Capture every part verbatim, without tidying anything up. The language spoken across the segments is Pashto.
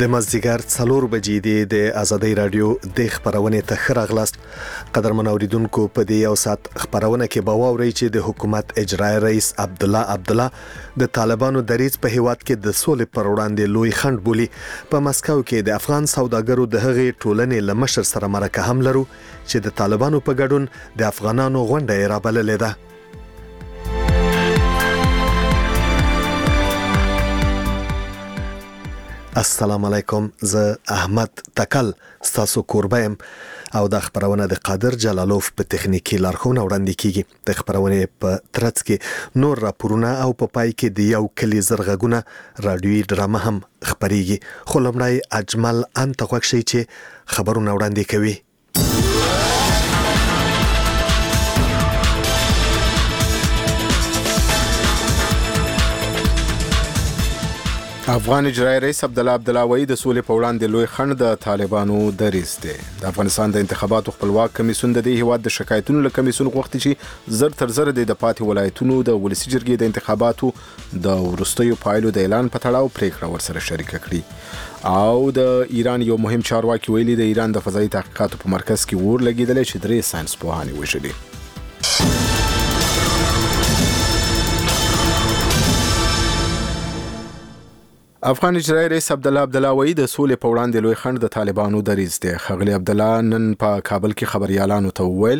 د مازدیګر څلور بجې دی د آزادۍ رادیو د خبرونې ته ښه راغلاست. قدرمن اوریدونکو، په دې یو ساعت خبرونه کې به واورئ چې د حکومت اجرایي رئیس عبدالله عبدالله د طالبانو دریځ په هیواد کې د سولې پر وړاندې لوی خنډ بولي. په مسکو کې د افغان سوداګرو د هغې ټولنې له مشر سره مرکه هم لرو چې د طالبانو په ګډون د افغانانو غونډه یې رابللې ده. السلام علیکم، زه احمد تکل ستاسو کوربه یم او د خبرونه د قادر جلالوف په تخنیکی لارښوونه وړاندې کیږي. د خبرونه په ترڅ کې نور راپورونه او په پای کې د یو کلی زرغونه رادیوي ډرامه هم خبريږي. خو لمړی اجمل انت غوښ شي چې خبرونه وړاندې کوي. افغان اجرایي رئیس عبدالله عبدالله وایي د سولې په وړاندې لوی خنډ د طالبانو دریځ دی. د افغانستان د انتخاباتو خپلواک کمیسیون د دې هیواد د شکایتونو له کمیسیون غوښتي چې زر تر زر د پاتې ولایتونو د ولسی جرګې د انتخاباتو د وروستیو پایلو د اعلان په تړاو پریکړه ورسره شریک کړي. او د ایران یو مهم چارواکي ویلي د ایران د فضایي تحقیقاتو په مرکز کې ور لګیدل چې درې ساينس پوهان وژلي. افغان اجرایي رئیس عبدالله عبدالله وایي د سولې په وړاندې لوی خنډ د طالبانو دریځ دی. ښاغلی عبدالله نن په کابل کې خبريالانو ته وویل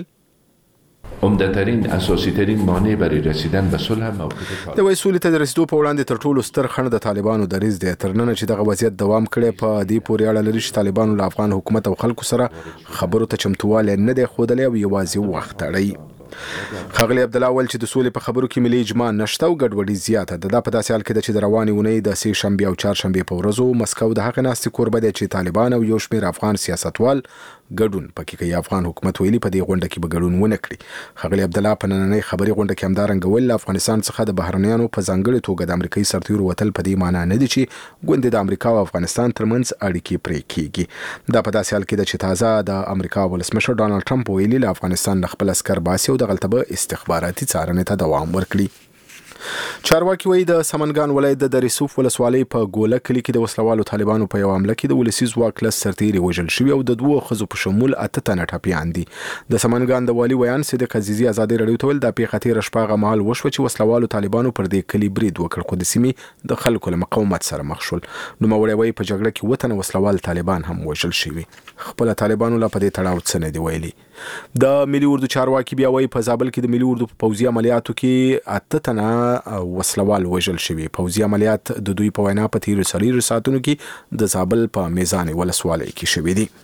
عمده‌ترین اساسی ترین مانع برای رسیدن به صلح موقف د وای سولې ته د رسیدو په وړاندې تر ټولو ستر خنډ د طالبانو دریځ دی. تر نن چې دغه وضعیت دوام کړي په دې پورې اړه لري چې طالبانو له افغان حکومت او خلکو سره خبرو ته چمتواله نه دی ښودلی او یوازې وخت اړوي. ښاغلی عبدالله ویل چې د سولې په خبرو کې ملي اجماع نشته او ګډوډي زیاته ده. دا په داسې حال کې ده چې د روانې اونۍ د سې شنبې او چهارشنبې په ورځو مسکو د هغې ناستې کوربه دی چې طالبان او یو شمېر افغان سیاستوال ګډون پکې کوي. افغان حکومت ویلي په دې غونډه کې به ګډون ونه کړي. ښاغلی عبدالله په نننۍ خبري غونډه کې همدارنګه ویل له افغانستان څخه د بهرنیانو په ځانګړې توګه د امریکایي سرتیرو وتل په دې معنی نه دي چې ګوندې د امریکا او افغانستان ترمنځ اړیکې پرې کیږي. دا په داسې حال کې ده چې تازه د امریکا ولسمشر ډانلډ ټرمپ ویلي له افغانستان نه خپل عسکر باسي او د غلطه به استخباراتي څارنې ته دوام ورکړي. چارواکي وایي د سمنګان ولایت د دریسوف ولسوالۍ په ګوله کلي کې د وسلوالو طالبانو په یو حمله کې د ولسي ځواک لس سرتیري وژل شوي او د دوو ښځو په شمول اته تنه ټپیان دي. د سمنګان د والي ویان صدیق عزیزي ازادي رادیو ته ویل دا پیښه تېره شپه هغه مهال وشوه چې وسلوالو طالبانو پر دې کلي برید وکړ خو د سیمې د خلکو له مقاومت سره مخ شول. نوموړی وایي په جګړه کې اووه تنه وسلوال طالبان هم وژل شوي. خپله طالبانو لا په دې تړاو څه نه دي ویلي. د ملي اردو چارواکي بیا وایي په زابل کې د ملي اردو په پوځي عملیاتو کې اته تنه وسلوال وژل شوي. پوځي عملیات د دوی په وینا په تیرو څلورو ساعتونو کې د زابل په میزان ولسوالۍ کې شوي دي.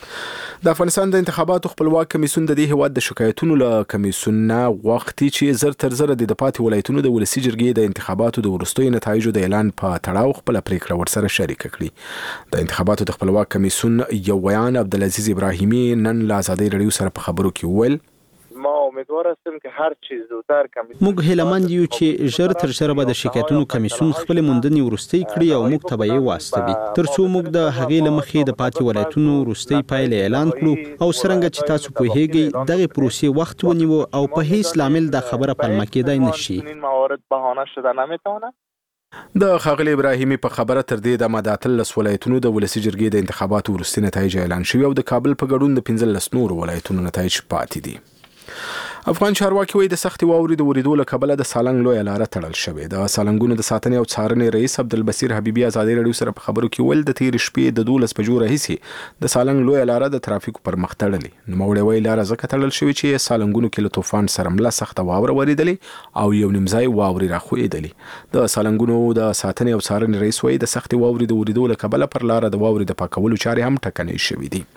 د افغانستان د انتخاباتو خپلواک کمیسیون د دې هیواد د شکایتونو له کمیسیون نه غوښتي چې زر تر زر د پاتې ولایتونو د ولسی جرګې د انتخاباتو د وروستیو نتایجو د اعلان په تړاو خپل پریکړه ورسره شریک کړي. د انتخاباتو د خپلواک کمیسیون یو ویان عبدالعزیز ابراهیمی نن له آزادۍ رادیو سره په خبرو کې وویل ما امیدوار هستم که هر چیز زودتر کمیسیون موږ هیلهمند یو چې ژر تر ژره به د شکایتونو کمیسیون خپل موندنې وروستۍ کړي او موږ ته به یې واستوي ترڅو موږ د هغې له مخې د پاتې ولایتونو وروستۍ پایلې اعلان کړو او څرنګه چې تاسو پوهیږئ دغې پروسې وخت ونیو او په هیڅ لامل دا خبره پلمه کېدای نشي. موارد بهانه شده نمیتونه. د ښاغلي ابراهیمي په خبره تر دې د مداتلس ولایتونو د ولسی جرګې د انتخاباتو وروستي نتایج اعلان شوي او د کابل په ګډون د پنځلس نورو ولایتونو نتایج پاتې دي. افغان چارواکي وایي د سختې واورې د ورېدو له کبله د سالنګ لویه لاره تړل شوې. د سالنګونو د ساتنې او څارنې رئیس عبدالبصیر حبیبي ازادي رادیو سره په خبرو کې ویل د تېرې شپې د دولس بجو راهیسې د سالنګ لویه لاره د ترافیکو پر مخ تړلې. نوموړی وایي لاره ځکه تړل شوې چې سالنګونو کې له طوفان سره مله سخته واوره ورېدلې او یو نیم ځای واورې راښویېدلې. د سالنګونو د ساتنې او څارنې رئیس وایي د سختې واورې د ورېدو له کبله پر لاره د واورې د پاکولو چارې هم ټکنۍ شوې دي.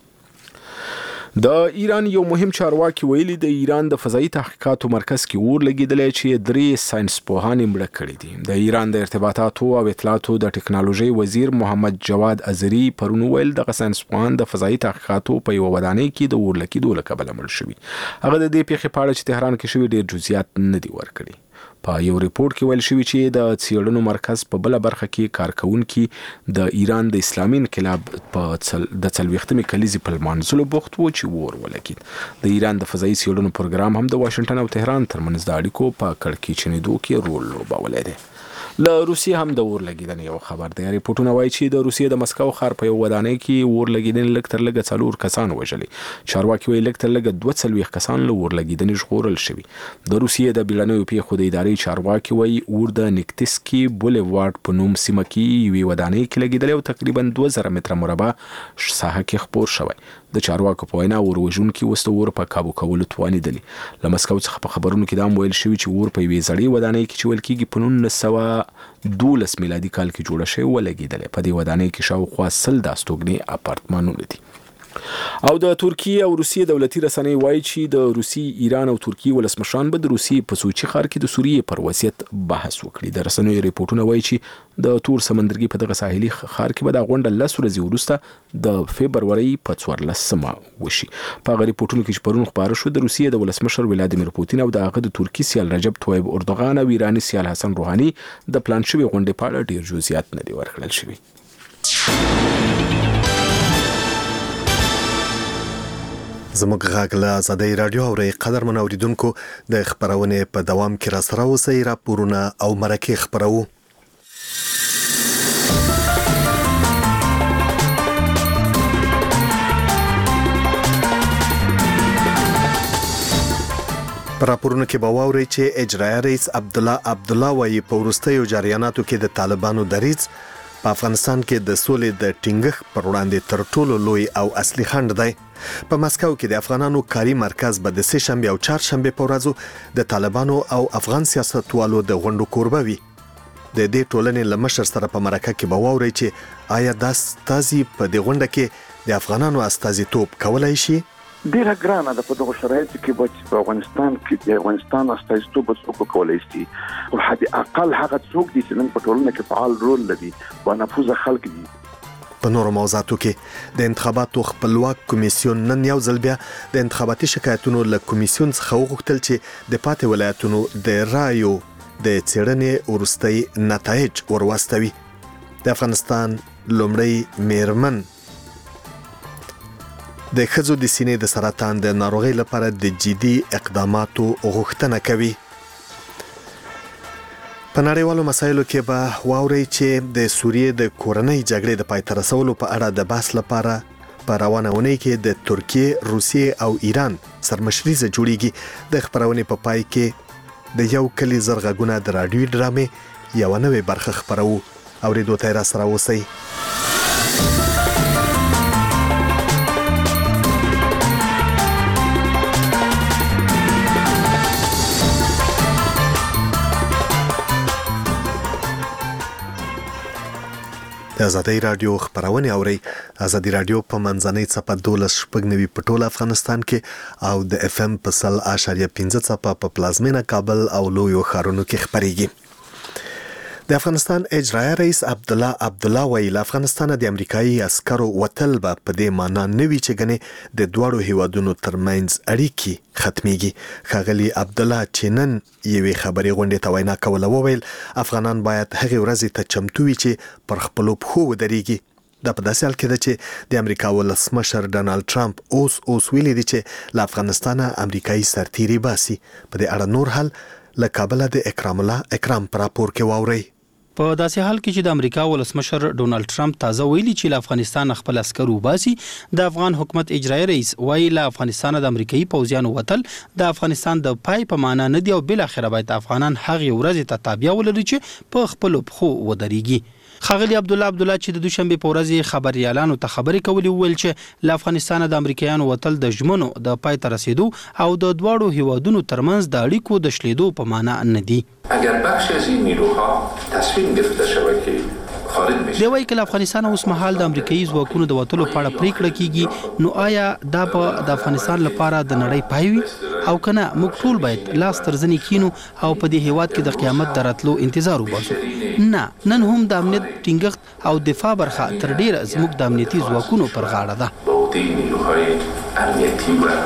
د ایران یو مهم چارواکي ویلي د ایران د فضایي تحقیقاتو مرکز کې اور لګیدلی چې درې ساينس پوهان مړه کړي دي. د ایران د ارتباطاتو او اطلاعاتو د ټکنالوژي وزیر محمد جواد ازری پرون ویل دغه ساينس پوهان د فضایي تحقیقاتو په یو ودانۍ کې د اور لګیدو له کبله مړه شوي. هغه د دې پیښې په اړه چې تهران کې شوي ډېر جزئیات نه دي ورکړي. په یو ریپورت کې ویل شوی چې د څېړنو مرکز په بل برخه کې کارکونکي د ایران د اسلامي انقلاب په چل د څلوېښتمې کلیزې په لمانځلو بوخت وو چې اور ولګېد. د ایران د فضایي څېړنو پروګرام هم د واشنګټن او تهران ترمنځ د اړیکو په کړکېچنېدو کې رول لوبولی دی. له روسیې هم د اور لګیدنې یو خبر دی. ریپورتونه وایي چې د روسیې د مسکو ښار په یو ودانۍ کې اور لګیدنې لږ تر لږه څلور کسان وژلي. چارواکي وایي لږ تر لږه دوه څلوېښت کسان له اور لګیدنې ژغورل شوي. د روسیې د بیړنیو پیښو د ادارې چارواکي وایي اور د نیکتسکي بولیوارډ په نوم سیمه کې یوې ودانۍ کې لګیدلی او تقریبا دوه زره متره مربع ساحه کې خپور شوی. د چارواکو په وینا اور وژونکي اوس د اور په کابو کولو توانېدلي. له مسکو څخه په خبرونو کې دا هم ویل شوي چې اور په یوې زړې ودانۍ کې چې ویل کېږي په نولس سوه دولس میلادي کال کې جوړه شوې ولګېدلې. په دې ودانۍ کې شاوخوا سل د استوګنې اپارتمانونه دي. او د ترکیې او روسیې دولتي رسنۍ وایي چې د روسیې، ایران او ترکیې ولسمشران به د روسیې په سوچي ښار کې د سوریې پر وضعیت بحث وکړي. د رسنیو ریپورتونه وایي چې د تور سمندرګي په دغه ساحلي ښار کې به دا غونډه لس ورځې وروسته د فبرورۍ په څوارلسمه وشي. په هغه ریپورتونو کې چې پرون خپاره شو، د روسیې د ولسمشر ولادیمیر پوتین او د هغه د ترکیې سیال رجب طیب اردوغان او ایراني سیال حسن روحاني د پلان شوي غونډې په اړه ډیر جزئیات نه دي ورکړل شوي. زموږ غږ له آزادۍ راډیو اورئ. قدرمن اوریدونکو، د خبرونې په دوام کې را سره اوسئ. راپورونه او مرکې خبرو. په راپورونو کې به واورئ چې اجرایه رئیس عبدالله عبدالله وایي په وروستیو جریاناتو کې د طالبانو دریځ په افغانستان کې د سولې د ټینګښت پر وړاندې تر ټولو لوی او اصلي خنډ دی. په مسکو کې د افغانانو کاري مرکز به د سه شنبه او چهارشنبه په ورځو د طالبانو او افغان سیاستوالو د غونډو کوربه وي. د دې ټولنې له مشر سره په مرکه کې به واورئ چې آیا دا استازي په دې غونډه کې د افغانانو استازیتوب کولای شي. ډیره ګرانه ده په دغه شرایطو کې به په افغانستان کې د افغانستان استازیتوب څوک کولای شي. او حد اقل هغه څوک دي چې نن په ټولنه کې فعال رول لري او نفوذ خلک دي. په نورو موضوعاتو کې د انتخاباتو خپلواک کمیسیون نن یو ځل بیا د انتخاباتي شکایتونو له کمیسیون څخه وغوښتل چې د پاتې ولایتونو د رایو د څېړنې وروستي نتایج ورواستوي. د افغانستان لومړی میرمن د ښځو د سینې د سرطان د ناروغۍ لپاره د جدي اقداماتو غوښتنه کوي. په نړیوالو مسایلو کې به واورئ چې د سوریې د کورنۍ جګړې د پای ته رسولو په اړه د بحث لپاره په روانه اونۍ کې د ترکیې، روسیې او ایران سرمشریزه جوړیږي. د خبرونې په پای کې د یو کلي زر غږونه د راډیوي ډرامې یوه نوې برخه خپروو. اورېدو ته یې را سره اوسئ. د آزادۍ راډیو خبرونه اورئ. آزادۍ راډیو په منځنۍ څپه دولس شپږ نوي په ټول افغانستان کې او د اف ام په سل اشاریه پنځه څپه په پلازمینه کابل او لویو ښارونو کې خبرېږي. د افغانستان اجرایه رئیس عبدالله عبدالله وایي له افغانستانه د امریکایي عسکرو وتل به په دې معنا نه وي چې ګنې د دواړو هیوادونو ترمنځ اړیکې ختمیږي. ښاغلي عبدالله چې نن یوې خبري غونډې ته وینا کوله وویل افغانان باید هغې ورځې ته چمتو وي چې پر خپلو پښو ودرېږي. دا په داسې حال کې ده چې د امریکا ولسمشر ډانالډ ټرمپ اوس اوس ویلي دي چې له افغانستانه امریکایي سرتیري باسي. په دې اړه نور حال له کابله د اکرام الله اکرام پر راپور کې واورئ. په داسې حال کې چې د امریکا ولسمشر ډونالد ټرمپ تازه ویلي چې له افغانستان خپل عسکر وباسي، د افغان حکومت اجرایي رئیس وایي له افغانستان د امریکایي پوځیانو وتل د افغانستان د پای په معنا نه دی او بل اخر باید افغانان هغه ورځ ته تابع ولري چې په خپل پخو ودرېږي. ښاغلي عبدالله عبدالله چې د دوشنبه په ورځ خبريالانو ته خبرې کولې ویل چې له افغانستان د امریکایانو وتل د ژمنو د پای ته رسیدو او د دواړو هیوادونو ترمنځ د اړیکو د شلیدو په معنا نه دی. اگر بخش از این نیروها تصمیم گرفته شود که دی وایي که له افغانستان اوس مهال د امریکایي ځواکونو د وتلو په اړه پریکړه کیږي نو آیا دا به د افغانستان لپاره د نړۍ پای وي او کنه موږ ټول باید لاس تر زنې کینو او په دې هیواد کې د قیامت د راتلو انتظار وباسو؟ نه، نن هم د امنیت ټینګښت او دفاع برخه تر ډیره زموږ د امنیتي ځواکونو پر غاړه ده.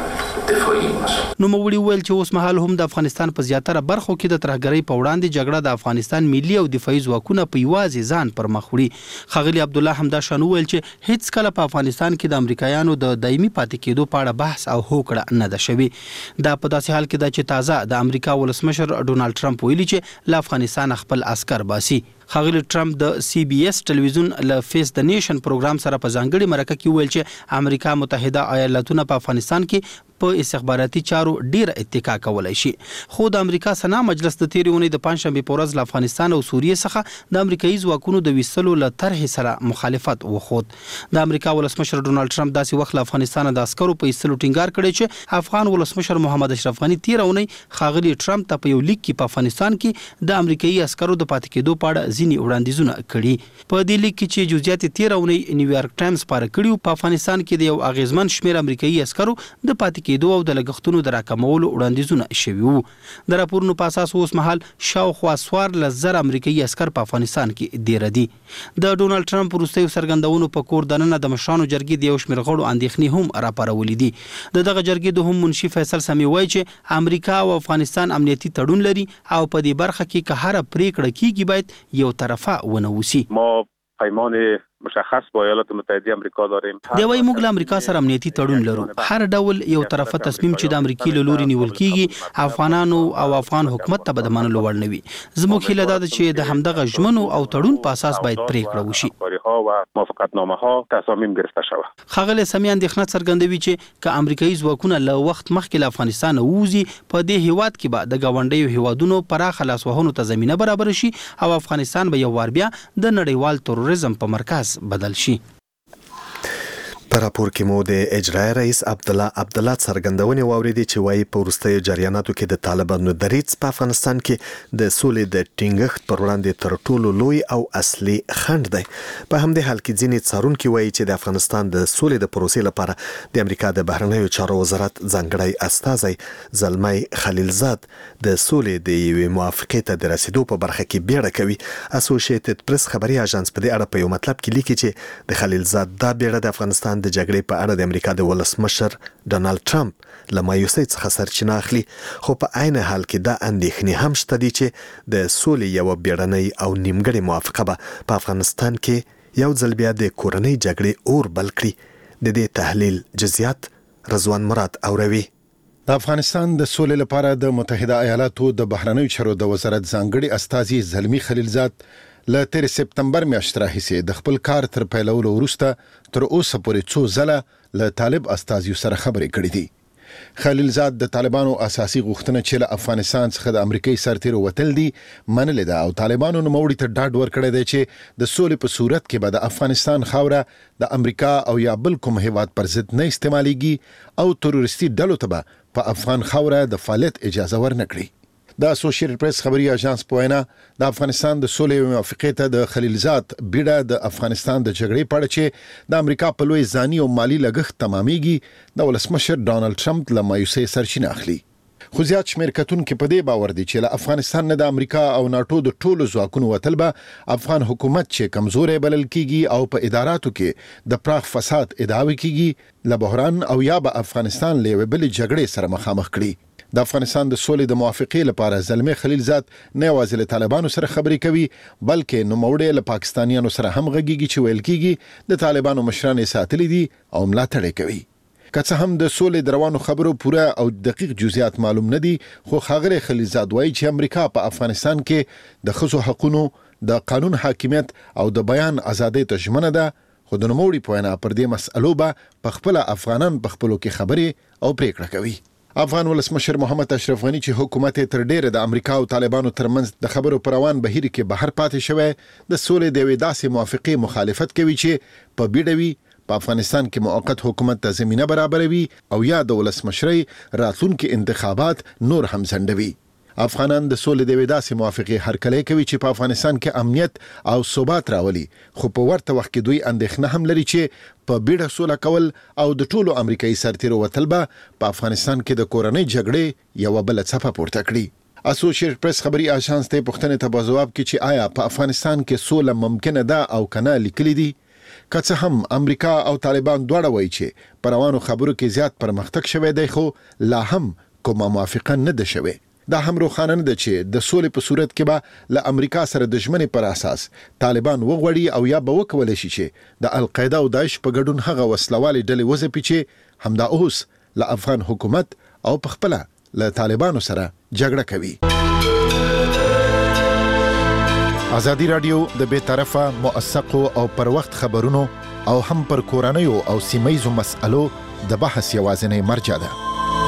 دفاعي مسؤل. نو موړي ویل چې اوس مهال هم د افغانستان په زیاتره برخو کې د ترهګرۍ په وړاندې جګړه د افغانستان ملي او دفاعي ځواکونه په یوازې ځان پر مخ وړي. ښاغلي عبدالله همدا شان ویل چې هیڅ کله په افغانستان کې د امریکایانو د دایمي پاتې کېدو په اړه بحث او هوکړه نه ده شوې. دا په داسې حال کې ده چې تازه د امریکا ولسمشر ډونالد ټرمپ ویلي چې له افغانستان خپل عسكر باسي. ښاغلي ټرمپ د سی بي اس ټلویزیون له فیس د نیشن پروګرام سره په ځانګړي مرکه کې ویل چې امریکا متحده ایالاتونه په افغانستان کې په استخباراتي چارو ډیر اتکا کولای شي. خو د امریکا سنا مجلس د تیرې اونۍ د پنځشنبه په ورځ له افغانستان او سوریې څخه د امریکایي ځواکونو د ویستلو له طرحې سره مخالفت وښود. د امریکا ولسمشر ډونالد ټرمپ داسې وخت له افغانستان د عسکرو په ایستلو ټینګار کړی چې افغان ولسمشر محمد اشرف غني تیره اونۍ ښاغلي ټرمپ ته په یو لیک کې په افغانستان کې د امریکایي عسکرو د پاتې کېدو په اړه ځینې وړاندیزونه کړي. په دې لیک کې چې جزئیات تیره اونۍ نیویارک ټایمز خپاره کړي، په افغانستان کې د یو اغیزمن شمېر امریکایي عسکرو د پاتې کېدو او د لګښتونو د راکمولو وړاندیزونه شوي وو. د راپورونو په اساس اوس مهال شاوخوا څوارلس زره امریکایي عسکر په افغانستان کې دېره دي. د ډونالد ټرمپ وروستیو څرګندونو په کور دننه د مشرانو جرګې د یو شمېر غړو اندېښنې هم راپارولې دي. د دغه جرګې دوهم منشي فیصل سامي وایي چې امریکا او افغانستان امنیتي تړون لري او په دې برخه کې که هره پریکړه کیږي باید یو طرفه ونه وسی. ما پیمان مشخص با ایالات متحده آمریکا داریم. دی وايي موږ له امریکا سره امنیتي تړون لرو. هر ډول یو طرفه تصمیم چې د امریکای له لوري نیول کیږي افغانانو او افغان حکومت ته به د منلو وړ نه وي. زموږ هیله ده چې د همدغه ژمنو او تړون په اساس باید پریکړه وشي. و موافقتنامه ها تصامیم گرفته شود. ښاغلی سامي اندېښنه څرګندوي چې که امریکایي ځواکونه له وخت مخکې له افغانستان ووځي په دې هیواد کې به د ګاونډیو هیوادونو پراخه لاسوهنو ته زمینه برابر شي او افغانستان به یو وار بیا د نړیوال تروریزم په مرکز بدل شي. په راپور کې مو د اجرایي رئیس عبدالله عبدالله څرګندونې واوریدې چې وایي په وروستیو جریاناتو کې د طالبانو دریځ په افغانستان کې د سولې د ټینګښت پر وړاندې تر ټولو لوی او اصلي خنډ دی. په همدې حال کې ځینې څارونکي وایي چې د افغانستان د سولې د پروسې لپاره د امریکا د بهرنیو چارو وزارت ځانګړی استازی زلمی خلیلزاد د سولې د یوې موافقې ته د رسیدو په برخه کې بیړه کوي. اسوسییټډ پریس خبري اژانس په دې اړه په یو مطلب کې لیکي چې د خلیلزاد دا بیړه د افغانستان د جګړې په اړه د امریکا د ولسمشر ډونالد ټرمپ له مایوسۍ څخه سرچینه اخلي. خو په عین حال کې دا اندېښنې هم شته دي چې د سولې یو بیړنۍ او نیمګړې موافقه به په افغانستان کې یو ځل بیا د کورنۍ جګړې اور بل کړي. د دې تحلیل جزئیات رضوان مراد اوروي. د افغانستان د سولې لپاره د متحده ایالاتو د بهرنیو چارو د وزارت ځانګړي استازي زلمی خلیلزاد له تیر سپتمبر میاشتې راهیسې د خپل کار تر پیلولو وروسته تر اوسه پورې څو ځله له طالب استازیو سره خبرې کړې دي. خلیلزاد د طالبانو اساسي غوښتنه چې له افغانستان څخه د امریکای سرتیرو وتل دي منلې ده او طالبانو نوموړي ته ډاډ ورکړی دی چې د سولې په صورت کې به د افغانستان خاوره د امریکا او یا بل کوم هیواد پر ضد نه استعمالېږي او تروریستي ډلو ته به په افغان خاوره د فعالیت اجازه ورنکړي. د اسوسییټډ پریس خبري اژانس په وینا د افغانستان د سولې موافقې ته د خلیلزاد بیړه د افغانستان د جګړې په اړه چې د امریکا په لوی ځاني او مالی لګښت تمامېږي د ولسمشر ډونالد ټرمپ له مایوسۍ سرچینه اخلي. خو زیات شمېر کتونکي په دې باور دي چې له افغانستان نه د امریکا او ناټو د ټولو ځواکونو وتل به افغان حکومت چې کمزوري بلل کیږي او په اداراتو کې د پراخ فساد ادعاوې کیږي له بحران او یا به افغانستان له بل جګړې سره مخامخ کړي. د افغانستان د سولې د موافقې لپاره زلمی خلیلزاد نه یوازې له طالبانو سره خبرې کوي بلکې نوموړی له پاکستانیانو سره هم غږیږي چې ویل کیږي د طالبانو مشران یې ساتلي دي او ملاتړ یې کوي. که څه هم د سولې د روانو خبرو پوره او دقیق جزئیات معلوم نه دي خو ښاغلی خلیلزاد وایي چې امریکا په افغانستان کې د ښځو حقونو د قانون حاکمیت او د بیان ازادۍ ته ژمنه ده. خو د نوموړي په وینا پر دې مسئلو به په خپله افغانان په خپلو کې خبرې او پریکړه کوي. افغان ولسمشر محمد اشرف غني چې حکومت تر ډیره د امریکا او طالبانو ترمنځ د خبرو پر روان بهیر کې بهر پاتې شوی د سولې د یوې داسې موافقې مخالفت کوي چې په بیړه وي په افغانستان کې موقت حکومت ته زمینه برابروي او یا د ولسمشرۍ راتلونکي انتخابات نور هم ځنډوي. افغانان د سولې د یوې داسې موافقې هرکلی کوي چې په افغانستان کې امنیت او ثبات راولي خو په ورته وخت کې دوی اندېښنه هم لري چې په بیړه سوله کول او د ټولو امریکایي سرتیرو وتل به په افغانستان کې د کورنۍ جګړې یوه بله څپه پورته کړي. اسوسییټډ پریس خبري اژانس ته پوښتنې ته په ځواب کې چې آیا په افغانستان کې سوله ممکنه ده او کنه لیکلي دي که څه هم امریکا او طالبان دواړه وایي چې په روانو خبرو کې زیات پرمختګ شوی دی خو لا هم کومه موافقه نه ده شوې. دا هم روښانه نه ده چې د سولې په صورت کې به له امریکا سره د ژمنې پر اساس طالبان وغوړي او یا به وکولای شي چې د القاعده او داعش په ګډون هغه وسلوالې ډلې وځپي چې همدا اوس له افغان حکومت او په خپل له طالبانو سره جګړه کوي. ازادي رادیو د بې طرفه موثقو او پر وخت خبرونو او هم پر کورنیو او سیمایي مسألو د بحث یوازینی مرجع ده.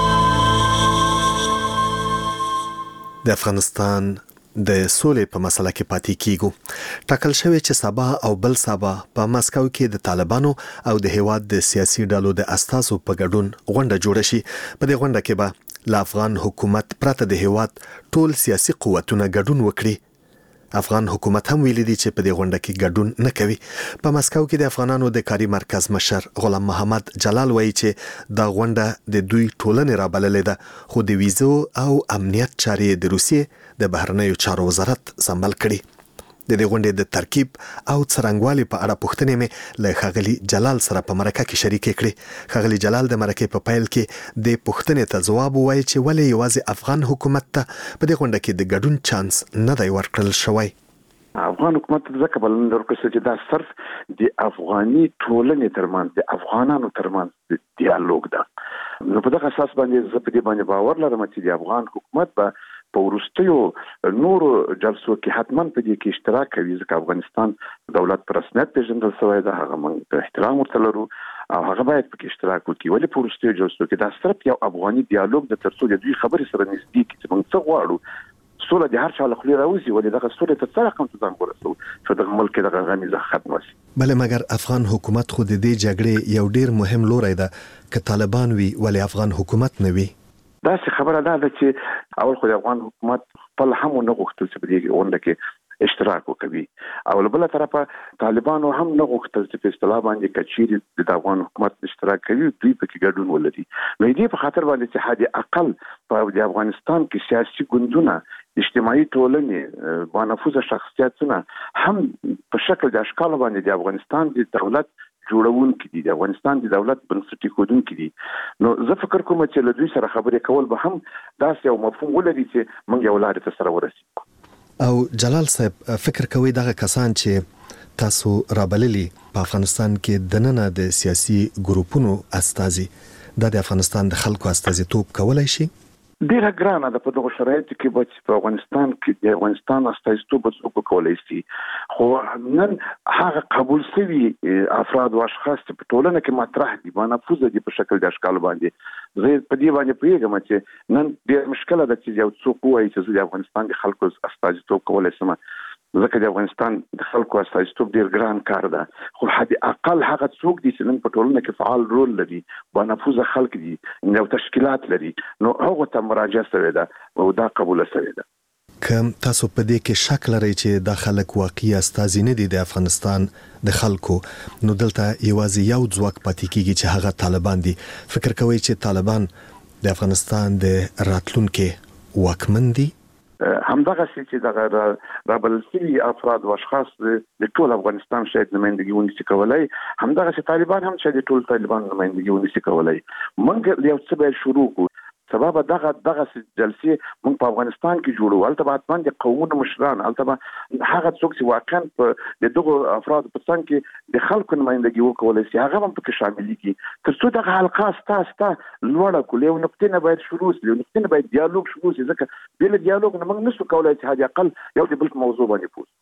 د افغانستان د سولې په مسله کې پاتې کیږو. ټاکل شوی چې سبا او بل سبا په مسکو کې د طالبانو او د هیواد د سیاسي ډلو د استازو په ګډون غونډه جوړه شي. په دې غونډه کې به له افغان حکومت پرته د هیواد ټول سیاسي قوتونه ګډون وکړي. افغان حکومت هم ویلي دي چې په دې غونډه کې ګډون نه کوي. په مسکو کې د افغانانو د کاري مرکز مشر غلام محمد جلال وایي چې دا غونډه د دوی ټولنې رابللې ده خو د ویزو او امنیت چارې د روسیې د بهرنیو چارو وزارت سمبال کړي. د دې غونډې د ترکیب او څرنګوالي په اړه پوښتنې مې له ښاغلي جلال سره په مرکه کې شریکې کړې. ښاغلي جلال د مرکې په پیل کې د پوښتنې ته ځواب ووایي چې ولې یوازې افغان حکومت ته په دې غونډه کې د ګډون چانس نه دی ورکړل شوی. افغان حکومت ځکه بلنه ورکړه چې دا صرف د افغاني ټولنې ترمنځ د افغانانو ترمنځ د ډیالوګ ده. نو په دغه اساس باندې زه په دې باندې باور لرم چې د افغان حکومت به په وروستیو نورو جلسو کې حتما په دې کې اشتراک کوي ځکه افغانستان دولت پر رسمیت پیژندل شوی ده. هغه موږ احترام ورته لرو او هغه باید په کې اشتراک وکړي. ولې په وروستیو جلسو کې دا صرف یو افغاني ډیالوګ د ترڅو د دوی خبرې سره نږدې کړي چې موږ څه غواړو. سوله د هر چا له خولې راوځي ولې دغه سوله تر څه رقم ته ځان ورسوو چې دغه ملک دغه غمیزه ختمه شي. بله مګر افغان حکومت خو د دې جګړې یو ډیر مهم لوری ده. که طالبان وي ولې افغان حکومت نه وي؟ دا څه خبره ده چې اول خو د افغان حکومت خپل هم نه غوښتل چې په دې غونډه کې اشتراک وکړي او له بل طرفه طالبانو هم نه غوښتل چې په اصطلاح باندې کچيري د افغان حکومت اشتراک کوي دوی په کې ګډون ولري. نو دې په خاطر باندې چې حد اقل په د افغانستان کې سیاسي ګوندونه اجتماعي ټولنې بانفوذ شخصیتونه هم په شکل د اشکال باندې د افغانستان د دولت جوړون کې دي د افغانستان د دولت بنسټي کودون کې دي. نو زه فکر کوم چې له دوی سره خبرې کول به هم داسې یو مفهوم ولري چې موږ یو لارې ته سره ورسېږو. او جلال صاحب فکر کوي دغه کسان چې تاسو رابللي په افغانستان کې د نن د سیاسي ګروپونو استازي د افغانستان د خلکو استازیتوب کولای شي؟ ډیره ګرانه ده په دغه شرایطو کې به په افغانستان کې د افغانستان استازیتوب څوک کولای شي. خو نن هغه قبول شوي افراد او اشخاص په ټولنه کې مطرح دي بانفوذ دي په شکل د اشکال باندې. زه په دې باندې پوهیږم چې نن ډیر مشکله ده چې یو څوک وایي چې د افغانستان د خلکو استازیتوب کولای شم ځکه د افغانستان د خلکو استازیتوب ډیر ګران کار ده. خو حد اقل هغه څوک دي چې نن په ټولنه کې فعال رول لري بانفوذ خلک دي نو تشکیلات لري نو هغه ته مراجعه شوی ده او دا قبول شوی ده. کوم تاسو په دې کې شک لرئ چې د خلک واقعي استازي نه دي د افغانستان د خلکو نو دلته یوازې یو ځواک پاتې کیږي چې هغه طالبان دي. فکر کوئ چې طالبان د افغانستان د راتلونکي واکمن دي؟ همدغه چې دغه رابلسي افراد او اشخاص د ټول افغانستان شاید نمائندګي ونیسي کولای همدغه چې طالبان هم چې د ټول طالبان نمائندګي ونیسي کولای. موږ یو څه به شروع کو سبب دغه دغه جلسې موږ په افغانستان کې جوړو البته بعد د قومونو مشران البته هغه څوک چې واقعا په دغه افراد په څنګه کې د خلکو نمائندګي وکولای شي هغه هم پکې شامل دي. ترڅو دغه حلقه ستا لوړه کولې او نقطه نه باید شروع شي نقطه نه باید ډیالوګ شروع شي ځکه بل ډیالوګ نه موږ نشو کولای چې حد اقل یو د بل موضوع باندې پوه.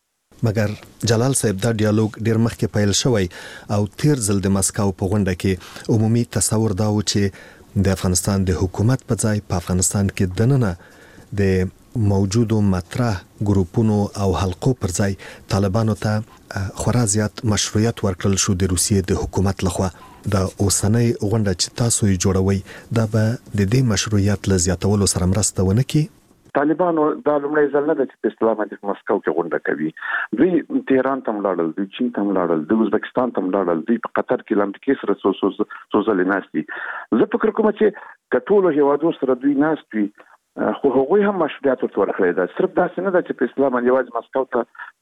مګر جلال صاحب دا ډیالوګ ډیر مخکې پیل شوی او تیر ځل د مسکو په غونډه کې عمومي تصور دا و چې د افغانستان د حکومت په ځای په افغانستان کې دننه د موجودو مطرح ګروپونو او حلقو پر ځای طالبانو ته خورا زیات مشروعیت ورکړل شو د روسیې د حکومت لخوا. د اوسنۍ غونډه چې تاسو یې جوړوي دا به د دې مشروعیت له زیاتولو سره مرسته ونه کړي؟ طالبانو دا لومړی ځل نه ده چې په اصطلاح باندې مسکو کې غونډه کوي. دوی تهران ته لاړل دوی چین ته لاړل دوی ازبکستان ته لاړل دوی په قطر کې لامریکا سره څو څو څو ځلې ناستي. زه فکر کوم چې کټولو هیوادو سره دوی ناستي خو هغوی هم مشروعیت ورته ورکړی ده. صرف دا څه نه ده چې په اصطلاح باندې واځي مسکو ته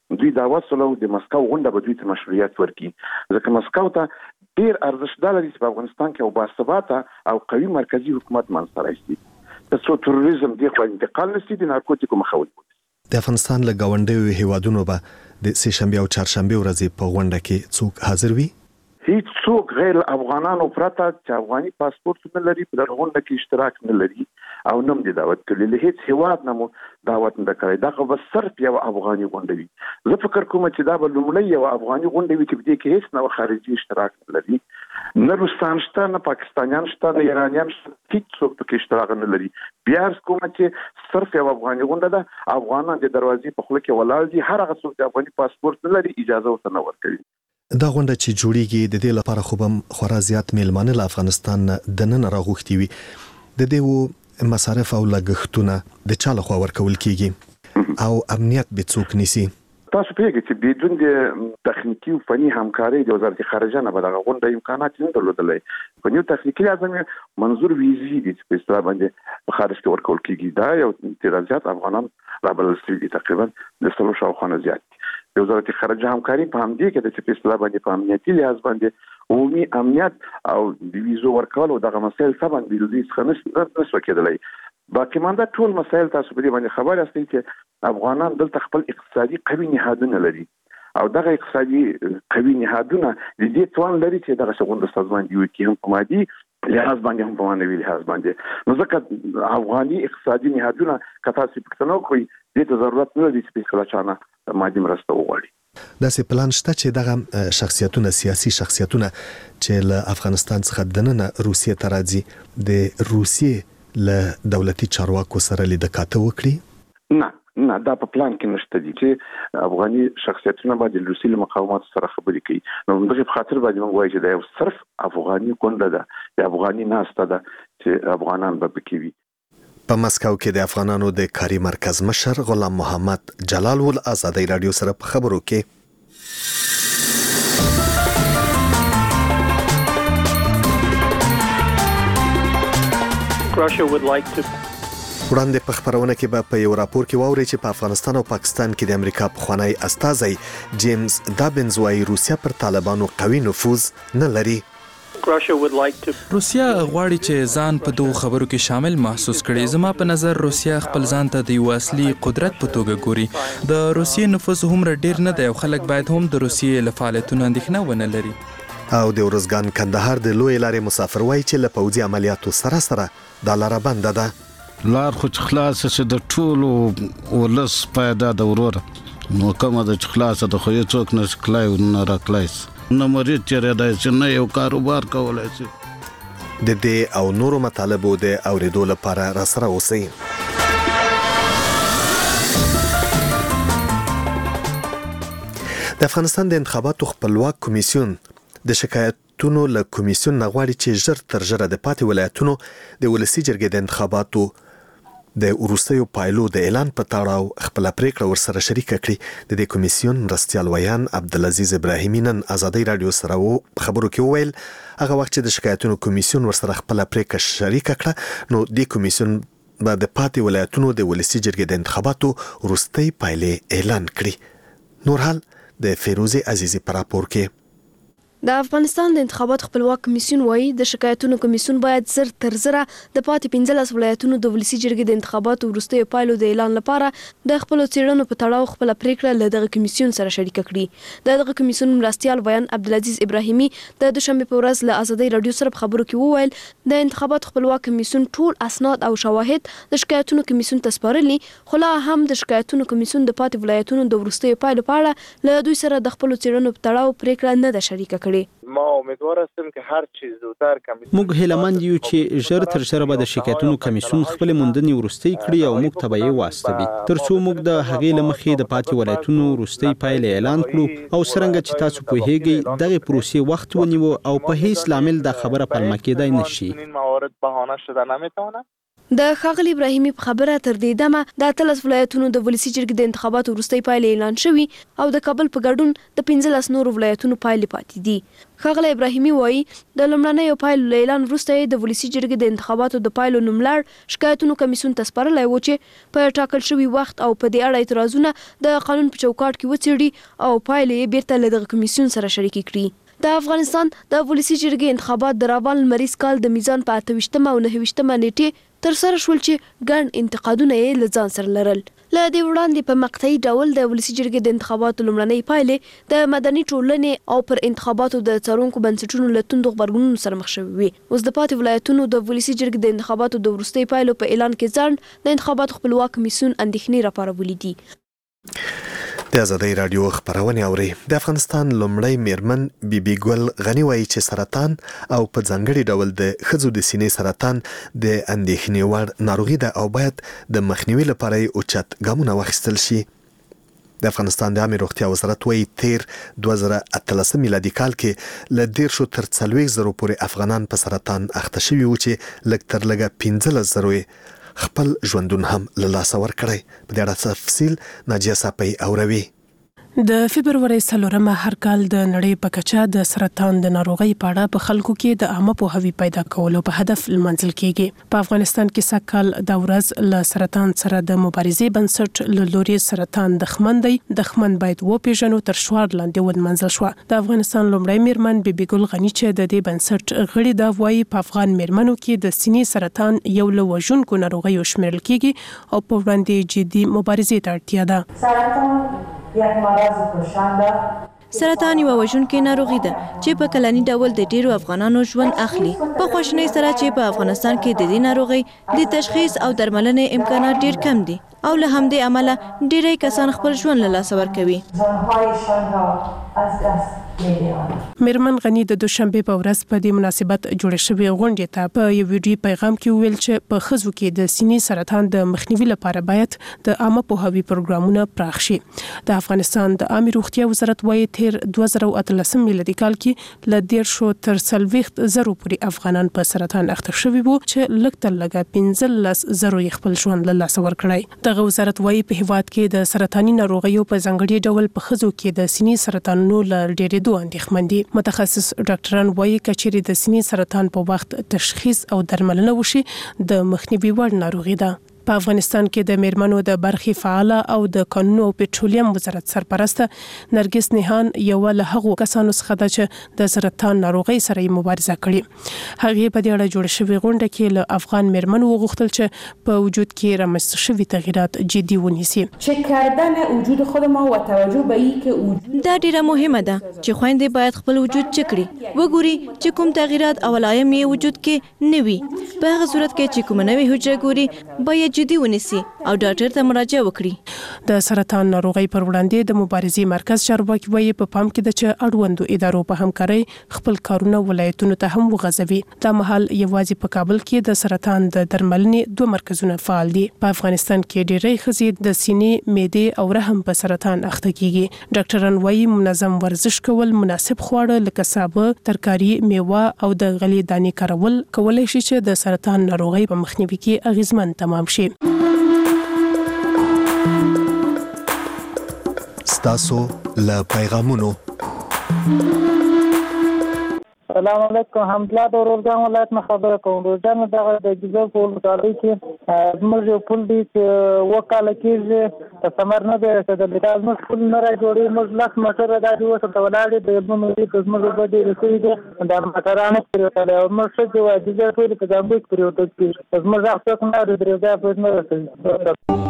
دوی دا وسلو د مسکو غونډه به دوی ته مشروعیت ورکړي ځکه مسکو ته ډیر ارزښت لري چې په افغانستان کې او باثباته او قوي مرکزی حکومت منځته راشي ترڅو تروریزم دی خو انتقال نشي د نارکوټیکو مخاول د افغانستان له گاونډیو هیوادونو به د سه شنبه او چهارشنبه ورځې په غونډه کې څوک حاضر وي هیڅ څوک غیر افغانانو پرته چې افغاني پاسپورت نه لري په غونډه کې اشتراک نه لري او نوم دي دعوت کړي له هیڅ هیواد نه مو دعوت نه کړی دا خو بس صرف یو افغاني غونډه وي زه فکر کوم چې دا به لومړی یو افغاني غونډه وي چې په دې کې هیڅ نه خارجي اشتراک نه لري نه روسان شته نه پاکستانیان شته نه ایرانیان شته هیڅ څوک په اشتراک نه لري بیا کوم چې صرف یو افغاني غونډه ده افغانان د دروازې په خوله کې ولاړ دي هر هغه څوک چې افغاني پاسپورت نه لري اجازه ورته نه ورکوي دا غونډه چې جوړیږي د دې لپاره خو به خورا زیات میلمانه له افغانستان د نن راغوښتي وي د دې مصارف او لګښتونه د چا لخوا ورکول کیږي او امنیت به څوک نیسي تاسو پیږئ چې بدون د تخنیکی او فني همکاري د وزارت خارجه نه به دغه غونډه امکانات نه درلودلای په نیو تخنیکی لازم منظور ویزي دي چې په اصطلاح باندې په خارج کې ورکول کیږي دا یو تیرازات افغانان رابل سوي تقریبا د سلو شاوخانه زیات د وزارت خارجه همکاري په همدې کې د چې په اصطلاح باندې په امنیتي لحاظ باندې عمومي امنیت او د ویزو ورکول او دغه مسایل طبعا د دوی څخه نشو کېدلای باقي مانده ټول مسایل تاسو په دې باندې خبر یاستئ چې افغانان دلته خپل اقتصادي قوي نهادونه لري او دغه اقتصادي قوي نهادونه د دې توان لري چې دغه څنګه سازمان دی چې هم په مادي لحاظ باندې هم په معنوي لحاظ باندې نو ځکه افغاني اقتصادي نهادونه کته چې پښتنو کوي دې ته ضرورت نه لري چې په کلچانه مادي مرسته وغواړي دا سه پلان شته چې دغه شخصیتونه سیاسي شخصیتونه چې له افغانستان څخه دننه روسیې ته راځي د روسیې له دولتي چارواکو سره لیدل کاته وکړي نه نه دا په پلان کې نشته دي چې افغاني شخصیتونه باندې روسي مقاومت سره خبرې کوي نو موږ په خاطر باندې موږ وایو چې دا یو صرف افغاني کونډه ده د افغاني ناسته ده چې افغانان به پکې وي په مسکو کې د افغانانو د کاري مرکز مشر غلام محمد جلال ول آزادۍ رادیو سره په خبرو کې Russia would like to وړاندې په خبرونه کې به په یو راپور کې واوري چې په افغانستان او پاکستان کې د امریکا پخوانی استازی جیمز دابنز وايي روسیا پر طالبانو قوي نفوذ نه لري روسیا غواړي چې ځان په دوه خبرو کې شامل محسوس کړي زما په نظر روسیا خپل ځان ته د یو اصلي قدرت په توګه ګوري د روسیې نفوذ هم ډیر نه دی او خلک باید هم د روسیې له فعالیتونو اندېښنه ونه لري او د ورزګان کندهار د لوی لارې مسافر وای چې له پوځي عملیاتو سره سره د لاره بنده ده لار خو خلاص شه د ټولو ولس پیدا د ورور نو کومه د خلاص د خو یو څوک نه کلای نه را کلایس نو مریض چیرې دای چې نه یو کاروبار کولای شي د دې او نورو مطالبو د اوریدو لپاره را سره اوسئ د افغانستان د انتخاباتو خپلواک کمیسیون د شکایتونو له کمیسیون نغواړي چې ژر تر ژره د پاتې ولایتونو د ولسی جرګې د انتخاباتو د وروستیو پایلو د اعلان په تړاو خپل پریکړه ورسره شریک کړي د دې کمیسیون مرستيال ویان عبدالعزیز ابراهیمی نن آزادۍ رادیو سره خبرو کې وویل هغه وخت چې د شکایتونو کمیسیون ورسره خپل پریکړه شریک کړه نو د کمیسیون به د پاتې ولایتونو د ولسی جرګې د انتخاباتو وروستي پایلې اعلان کړي نور حال د فیروزه عزیزی پر راپور کې د افغانستان د انتخابات خپلواک کمیسیون وایي د شکایتونو کمیسیون باید زر تر زره د پاتې پنځلس ولایتونو د ولسی جرګې د انتخاباتو وروستیو پایلو د اعلان لپاره د خپل څېړنو په تړاو خپل پریکړه له دغه کمیسیون سره شریک کړي د دغه کمیسیون مرستيال بیان عبدالعزیز ابراهیمی د دوشنبه په ورځ له آزادۍ رادیو سره خبرو کې وویل د انتخابات خپلواک کمیسیون ټول اسناد او شواهد د شکایتونو کمیسیون ته سپارلي خو لا هم د شکایتونو کمیسیون د پاتې ولایتونو د وروستیو پایلو په اړه له دوی سره د خپل څېړنو په تړاو پریکړه نه ده شریک کړي ما امیدوار هستم که هر چیز زودتر کمیسیون موږ هیلهمند یو چې ژر تر ژره به د شکایتونو کمیسیون خپل موندنې ورستۍ کړي او موږ ته به یې واستوي ترڅو موږ د هغې له مخې د پاتې ولایتونو وروستۍ پایلې اعلان کړو او څرنګه چې تاسو پوهیږئ دغه پروسې وخت ونیو او په هیڅ لامل دا خبره پلمه کېدای نشي این موارد بهانه شده نمیتونه د ښاغلي ابراهیمي په خبره تر دې دمه د اتلس ولایتونو د ولسي جرګې د انتخاباتو وروستۍ پایلې اعلان شوي او د کابل په ګډون د پنځلس نورو ولایتونو پایلې پاتې دي. ښاغلی ابراهیمي وایي د لومړنیو پایلو له اعلان وروسته یې د ولسي جرګې د انتخاباتو د پایلو نوملړ شکایتونو کمیسیون ته سپارلی و چې په ټاکل شوي وخت او په دې اړه اعتراضونه د قانون په چوکاټ کې وڅېړي او پایلې یې بیرته له دغه کمیسیون سره شریکې کړي. د افغانستان د ولسي جرګې انتخابات د راوان لمریز کال د میزان په اته ویشتمه او نهه ویشتمه نیټې ترسره شول چې ګڼ انتقادونه یې له ځان سره لرل. له دې وړاندې په مقطعي ډول د ولسي جرګې د انتخاباتو لومړنۍ پایلې د مدني ټولنې او پر انتخاباتو د څارونکو بنسټونو له توندو غبرګونونو سره مخ شوي وي. اوس د پاتې ولایتونو د ولسي جرګې د انتخاباتو د وروستۍ پایلو په اعلان کې ځنډ د انتخاباتو خپلواک کمیسیون اندېښنې راپارولې دي. د ازادۍ راډیو خبرونه اوري. د افغانستان لومړی میرمن بیبي ګل غنی وایي چې سرطان او په ځانګړي ډول د ښځو د سینې سرطان د اندېښنې وړ ناروغي ده او باید د مخنیوي لپاره یې اوچت ګامونه واخیستل شي. د افغانستان د عامې روغتیا وزارت وایي تیر دوه زره اتلسم میلادي کال کې له دیرشو تر څلوېښت زرو پورې افغانان په سرطان اخته شوي وو چې لږ تر لږه پنځلس زرو یې خپل ژوندون هم له لاسه ورکړی. په دې اړه تفصیل ناجیه صافی اوروي. د فبرवरी څلورمه هر کال د نړۍ په کچه د سرطان د ناروغۍ په اړه په خلکو کې د عامه پوهاوي پیدا کولو په هدف لمانځل کیږي. په افغانستان کې سږکال د ورځ له سرطان سره د مبارزې بنسټ له لوري سرطان دښمن دی دښمن باید وپیژنو تر شوار لاندې ولمنځل شو. د افغانستان لومړی میرمن بیبي ګل غنی چې د دې بنسټ غړي دا وایي په افغان میرمنو کې د سینې سرطان یو له وژونکو ناروغیو شمیرل کیږي او په وړاندې جدي مبارزې ته اړتیا ده. سرطان یو وژونکې ناروغي ده چې په کلني ډول د ډیرو افغانانو ژوند اخلي. په خواشینۍ سره چې په افغانستان کې د دې ناروغي د تشخیص او درملنې امکانات ډیر کم دي او له همدې امله ډیری کسان خپل ژوند له لاسه ورکوي. میرمن غنی د دوشنبه په ورځ په دې مناسبت جوړ شوی غونډې ته په یو ویډیو پیغام کې ویل چې په ښځو کې د سینې سرطان د مخنیوي لپاره باید د عامه پوهاوي پروګرامونه پراخ شي. د افغانستان د عامې روغتیا وزارت وایي تیر دوه زره اتلسم میلادي کال کې له دیرشو تر څلوېښت زرو پورې افغانان په سرطان اخته شوي وو چې لږ تر لږه پنځلس زرو یې خپل ژوند له لاسه ورکړی. دغه وزارت وایي په هیواد کې د سرطاني ناروغیو په ځانګړي ډول په ښځو کې د سینې سرطانونو له ډېرېدو اندېښمن دي. متخصص ډاکټران وایي که چیرې د سینې سرطان په وخت تشخیص او درملنه وشي د مخنیوي وړ ناروغي ده. په افغانستان کې د میرمنو د برخې فعاله او د کانونو او پټرولیم وزارت سرپرسته نرګس نیهان یو له هغو کسانو څخه ده چې د سرطان ناروغۍ سره مبارزه کړې. هغې په دې اړه جوړ شوې غونډه کې له افغان میرمنو وغوښتل چې په وجود کې رامنځته شوي تغییرات جدي ونیسي. چک کردن وجود خود ما و توجه به اینکه وجود دا ډیره مهمه ده چې خویندې باید خپل وجود چک کړي وګوري چې کوم تغییرات او علایم یې وجود کې نه وي. په هغه صورت کې چې کوم نوې حجره ګوري باید جدي ونیسي او ډاکټر ته مراجعه وکړي. د سرطان ناروغۍ پر وړاندې د مبارزې مرکز چارواکي وایي په پام کې ده چې اړوندو ادارو په همکارۍ خپل کارونه ولایتونو ته هم وغځوي. دا مهال یوازې په کابل کې د سرطان د درملنې دوه مرکزونه فعال دي. په افغانستان کې ډېری ښځې د سینې معدې او رحم په سرطان اخته کیږي. ډاکټران وایي منظم ورزش کول مناسب خواړه لکه سابه ترکاري میوه او د غلې دانې کارول کولای شي چې د سرطان ناروغۍ په مخنیوي کې اغیزمن تمام شي. ستاسو له پیغامونو. سلام علیکم حمدالله د روزګان ولایت نه خبره کوم. روزګان دغه د ګیزو په ولسوالۍ کې زموږ یو پل دی چې اوه کاله کېږي په ثمر نه دی رسېدلی. دا زموږ پل نه راجوړوي. موږ لس موټره داسې اوس ورته ولاړ دي. د یو ملي په زموږ اوبه ډېرې شوي دي. دا موټرانې پرېوتلی او موږ ښځې عاجزې ټولې په ځانګړي کې پرېوتل کېږي. زموږ غږ څوک نه اوري. درېږدی پورې نه رسوي.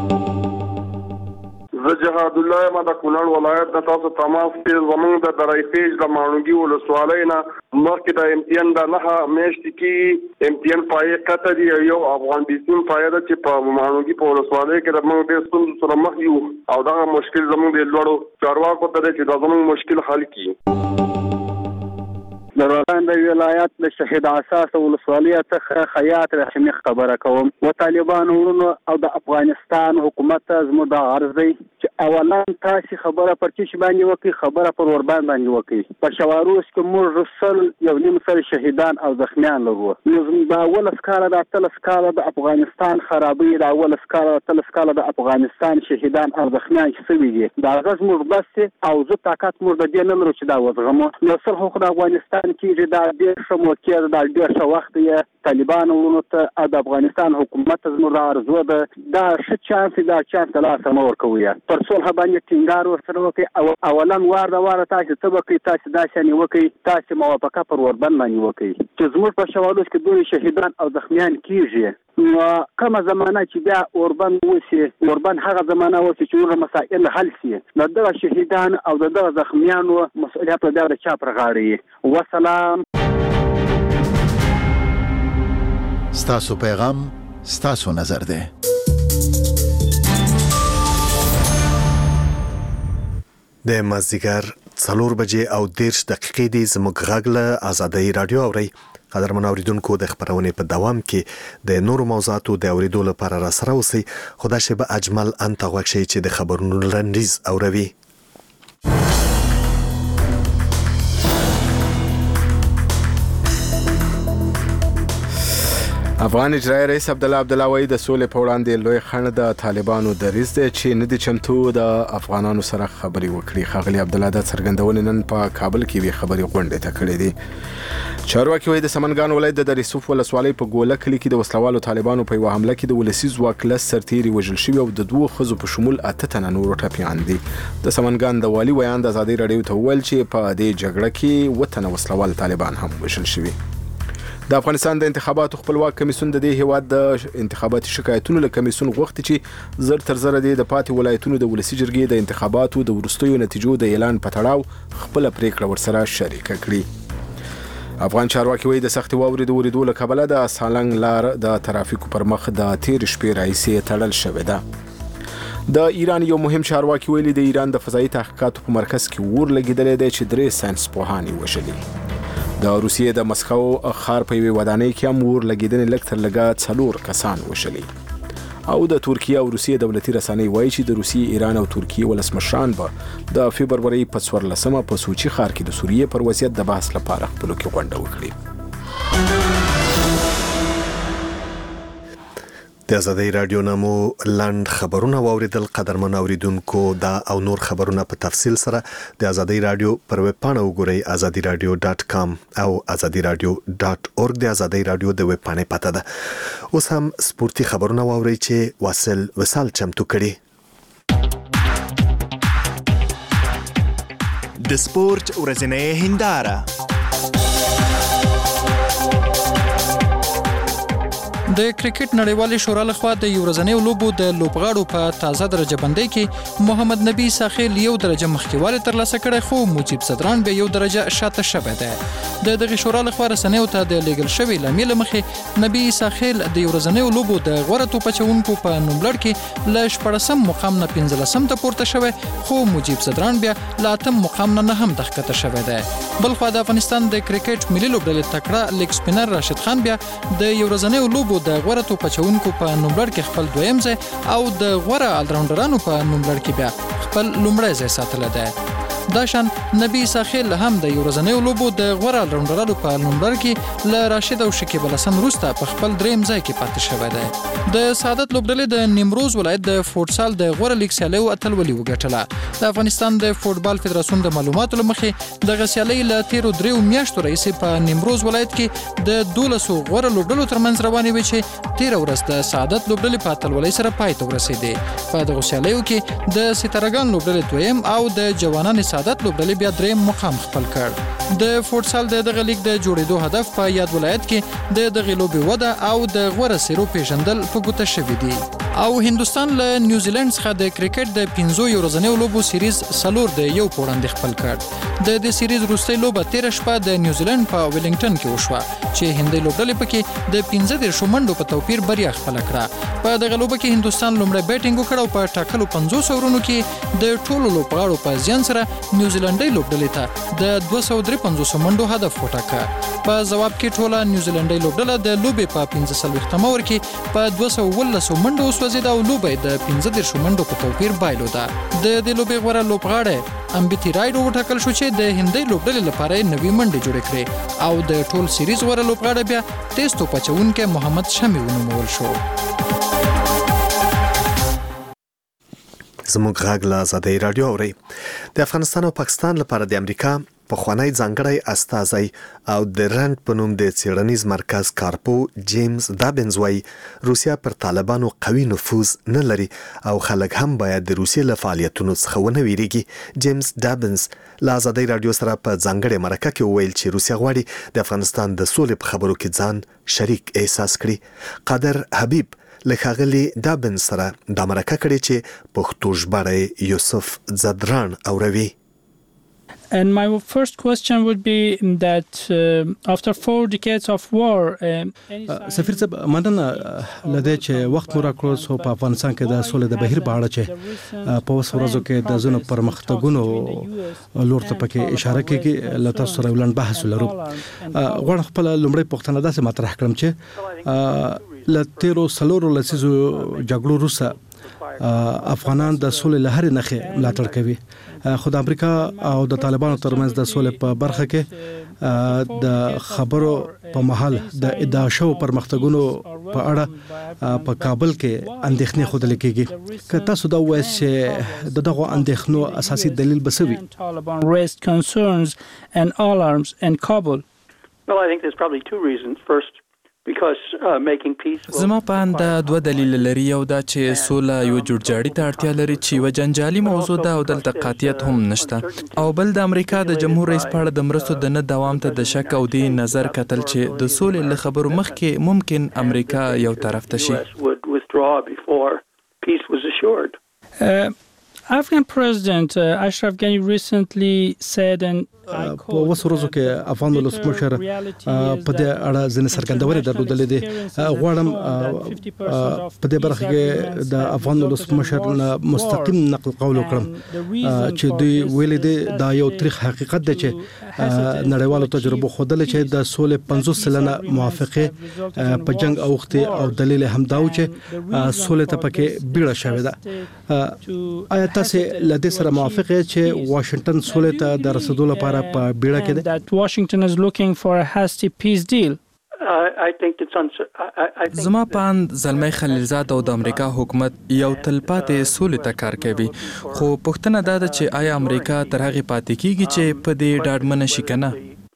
زه جهاد الله یم د کونړ ولایت نه تاسو تماس کې زمونږ د درای پیج د ماڼوګي ولسوالۍ نه مخکې د امتحان د نهه میاشتې کې امتحان پایې قطع دي. یو افغان بیسیم پایې ده چې په ماڼوګي په ولسوالۍ کې د موږ ډېر ستونزو سره مخ یو او دغه مشکل زموږ د لوړو چارواکو ته دی چې دا زموږ مشکل حل کړي. د روزګان د ولایت د شهید اساس ولسوالۍ څخه خیاط رحمي خبره کوم. و طالبان ورونو او د افغانستان حکومت زموږ د عرض دی چې اولا تاسو خبره پر چې باندې وکي خبره پر وربان باندې وکي په شواروس کې موږ رسل یو نیم سل شهیدان او زخمیان لرو نو دا اول اسکاله د اتل اسکاله د افغانستان خرابې د اول اسکاله د اتل اسکاله د افغانستان شهیدان او زخمیان چې سوي دي دا غږ موږ بس او زه طاقت موږ د دې نه لرو چې دا وزغمو نو سر حقوق د افغانستان کې دا ډېر ښه موقع ده دا ډېر ښه وخت دی طالبان ورونو ته او د افغانستان حکومت زموږ ارزو ده دا ښه چانس دا چانس لا سم ورکوي پر صلح باندې ټینګار ورسره وکي او اولا وار دا وار تاسو ته وکي تاسو دا شنه وکي تاسو موافقه پر وربند باندې وکي چې زموږ په شوالوس کې دوه شهیدان او زخمیان کیږي نو کومه زمانہ چې بیا اوربند وسی اوربند هغه زمانہ وسی چې ور مسائل حل شي نو دغه شهیدان او دغه زخمیانو مسؤلیت د چا پر غاړه وسلام. ستاسو پیغام ستاسو نظر ده. د مازدیګر څلور بجې او دیرش دقیقې دی زموږ غږ له آزادۍ رادیو اورئ. قدرمن اوریدونکو د خبرونې په دوام کې د نورو موضوعاتو د اوریدو لپاره را سره اوسئ. خدا شبه اجمل انت غوښ شي چې د خبرونو لنډیز اوروي. افغان اجرایي رئیس عبدالله عبدالله وایي د سولې په وړاندې لوی خنډ د طالبانو دریځ دی چې نه دي چمتو د افغانانو سره خبرې وکړي. ښاغلي عبدالله د څرګندونې نن په کابل کې وی خبرې غونډې ته کړې دي. چارواکي وایي د سمنګان ولایت د دریسوف ولسوالۍ په ګوله کلي کې د وسلوالو طالبانو په یوه حمله کې د ولسي ځواک لس سرتیري وژل شوي او د دوو ښځو په شمول اته تنه نور ټپیان دي. د سمنګان د والي ویان د ازادۍ راډیو ته وویل چې په دې جګړه کې اووه تنه وسلوال طالبان هم وژل شوي. د افغانستان د انتخاباتو خپلواک کمیسیون د دې هیواد د انتخاباتي شکایتونو له کمیسیون غوښتي چې زر تر زره د پاتې ولایتونو د ولسي جرګې د انتخاباتو د وروستیو نتیجو د اعلان په تړاو خپل پریکړه ورسره شریک کړي. افغان چارواکي وایي د سختې واورې د وریدو له کبله د سالنګ لار د ترافیکو پر مخ د تیر شپې راهیسې تړل شوې ده. د ایران یو مهم چارواکي ویلي د ایران د فضایي تحقیقاتو په مرکز کې اور لګېدلی دی چې درې ساینس پوهان یې وژلي. د روسیې د مسکو ښار په یوې ودانۍ کې هم اور لګېدنې لږ تر لږه څلور کسان وژلي. او د ترکیې او روسیې دولتي رسنۍ وایي چې د روسیې ایران او ترکیې ولسمشران به د فبرورۍ په څوارلسمه په سوچي ښار کې د سوریې پر وضعیت د بحث لپاره خپلو کې غونډه وکړي. د آزادۍ رادیو نامو لاند خبرونه واوریدل. قدرمن اوریدونکو دا او نور خبرونه په تفصیل سره د آزادۍ رادیو پر ویب پاڼه وګورئ azadi radio dot com او azadi radio dot org د آزادۍ رادیو د ویب پاڼې پته ده. اوس هم سپورتي خبرونه واورئ چې واصل وصال چمتو کړي. د سپورت ورځنۍ هنداره. د کرکټ نړیوالې شورا لخوا د یو ورځنیو لوبو د لوبغاړو په تازه درجه بندۍ کې محمد نبی ساخیل یو درجه مخکېوالی ترلاسه کړی خو مجیب صدران بیا یو درجه شاته شوی دی. د دغې شورا لخوا رسنیو ته د لیږل شوي لامې له مخې نبی ساخیل د یو ورځنیو لوبو د غوره توپ اچوونکو په نوملړ کې له شپاړسم مقام نه پنځلسم ته پورته شوی خو مجیب صدران بیا له اتم مقام نه نهم ته ښکته شوی دی. بلخوا د افغانستان د کرکټ ملي لوبډلې تکړه لیګ سپینر راشد خان بیا د یو ورځنیو لوبو د غوره توپ اچوونکو په نوملړ کې خپل دویم ځای او د غوره آلراونډرانو په نوملړ کې بیا خپل لومړی ځای ساتلی دی. دا شان نبی ساخیل هم د یو ورځنیو لوبو د غوره آلراونډرانو په نوملړ کې له راشد او شکیب الحسن وروسته په خپل دریم ځای کې پاتې شوی دی. د سعادت لوبډلې د نیمروز ولایت د فوټسال د غوره لیګ سیالیو اتلولي وګټله. د افغانستان د فوټبال فدراسیون د معلوماتو له مخې دغه سیالۍ له تیرو دریو میاشتو راهیسې په نیمروز ولایت کې د دولسو غوره لوبډلو ترمنځ روانې وې چې تیره ورځ د سعادت لوبډلې په اتلولۍ سره پای ته ورسېدې. په دغو سیالیو کې د ستارګان لوبډلې دویم او د جوانان سعادت لوبډلې بیا دریم مقام خپل کړ. د فوټسال د دغه لیګ د جوړېدو هدف په یاد ولایت کې د دغې لوبې وده او د غوره څېرو پیژندل په ګوته شوي دي. او هندوستان له نیوزیلند څخه د کرکټ د پنځو یو ورځنیو لوبو سیریز څلور د یو په وړاندې خپل کړ. د دې سیریز وروستۍ لوبه تېره شپه د نیوزیلند په ویلینګټن کې وشوه چې هندۍ لوبډلې پکې د پنځه دېرشو منډو په توپیر بریا خپله کړه. په دغه لوبه کې هندوستان لومړی بیټینګ وکړ او په ټاکلو پنځوس اورونو کې د ټولو لوبغاړو په زیان سره نیوزیلندۍ لوبډلې ته د دوه سوه درې پنځوس منډو هدف وټاکه. په ځواب کې ټوله نیوزیلندۍ لوبډله د لوبې په پنځه څلوېښتم اوور کې په دوه سوه اوولسو منډو وسوځېده او لوبه یې د پنځه دېرشو منډو په توپیر بایلوده. د دې لوبې غوره لوبغاړی امبیتی رایډو وټاکل شو چې د هندۍ لوبډلې لپاره یې نوي منډې جوړې کړې او د ټول سیریز غوره لوبغاړی بیا تیز توپ اچوونکی محمد شمي ونومول شو. زموږ غږ له آزادۍ راډیو اورئ. د افغانستان او پاکستان لپاره د امریکا پخوانی ځانګړی استازی او د رند په نوم د څیړنیز مرکز کارپو جیمز دابنز وایي روسیا پر طالبانو قوي نفوذ نه لري او خلک هم باید د روسیې له فعالیتونو څخه ونه ویریږي. جیمز دابنز له آزادۍ راډیو سره په ځانګړې مرکه کې وویل چې روسیا غواړي د افغانستان د سولې په خبرو کې ځان شریک احساس کړي. قادر حبیب له ښاغلي دابنز سره دا مرکه کړې چې پښتو ژباړه یوسف زدران اوروي. And my first question would be that uh, after four decades of war سفیر صاحب مننه لدې چې وخت مو راکړو سو په افغانستان کې د سولې د بهیر په اړه چې په اوس ورځو کې د ځینو پرمختګونو لور ته پکې اشاره کیږي لته سره ولن بحث لرو. غواړم خپل لومړی پوښتنه داسې مطرح کړم چې لتیرو سلورو لسیزو جګړو وروسته افغانان د سولې له هرې نښې ملاتړ کوي. خو د امریکا او د طالبانو ترمنځ د سولې په برخه کې د خبرو په محل د ادعا شو پرمختګونو په اړه په کابل کې اندېښنې ښودل کېږي. که تاسو دا وایئ چې د دغو اندېښنو اساسي دلیل به څه وي؟ Taliban raised concerns and alarms in Kabul. Well, I think there's probably two reasons. First, زما په اند دوه دلیل لري. یو دا چې سوله یو جوړجاړي ته اړتیا لري چې یو جنجالي موضوع ده او دلته قاطعیت هم نشته. او بل د امریکا د جمهور رئیس په اړه د مرستو د نه دوام ته د شک او د نظر کتل چې د سولې له خبرو مخکې ممکن امریکا یو طرف ته شي. Uh, Afghan President uh, Ashraf Ghani recently said and په اوس ورځو کې افغان ولسمشر په دې اړه ځینې څرګندونې درلودلې دي. غواړم په دې برخه کې د افغان ولسمشر مستقیم نقل قول وکړم چې دوی ویلي دي دا یو تاریخ حقیقت دی چې نړیوالو تجربو ښودلې چې د سولې پنځوس سلنه موافقه په جنگ اوښتې او دلیل هم دا و چې سولې ته پکې بیړه شوې ده. آیا تاسو له دې سره موافق یې چې واشنگټن سولې ته د رسیدو لپاره په بیړه کې ده؟ That Washington is looking for a hasty peace deal. زما په اند زلمی خلیلزاد او د امریکا حکومت یو تلپاتې سولې ته کار کوي. خو پوښتنه دا ده چې آیا امریکا تر هغې پاتې کیږي چې په دې ډاډمنه شي که نه؟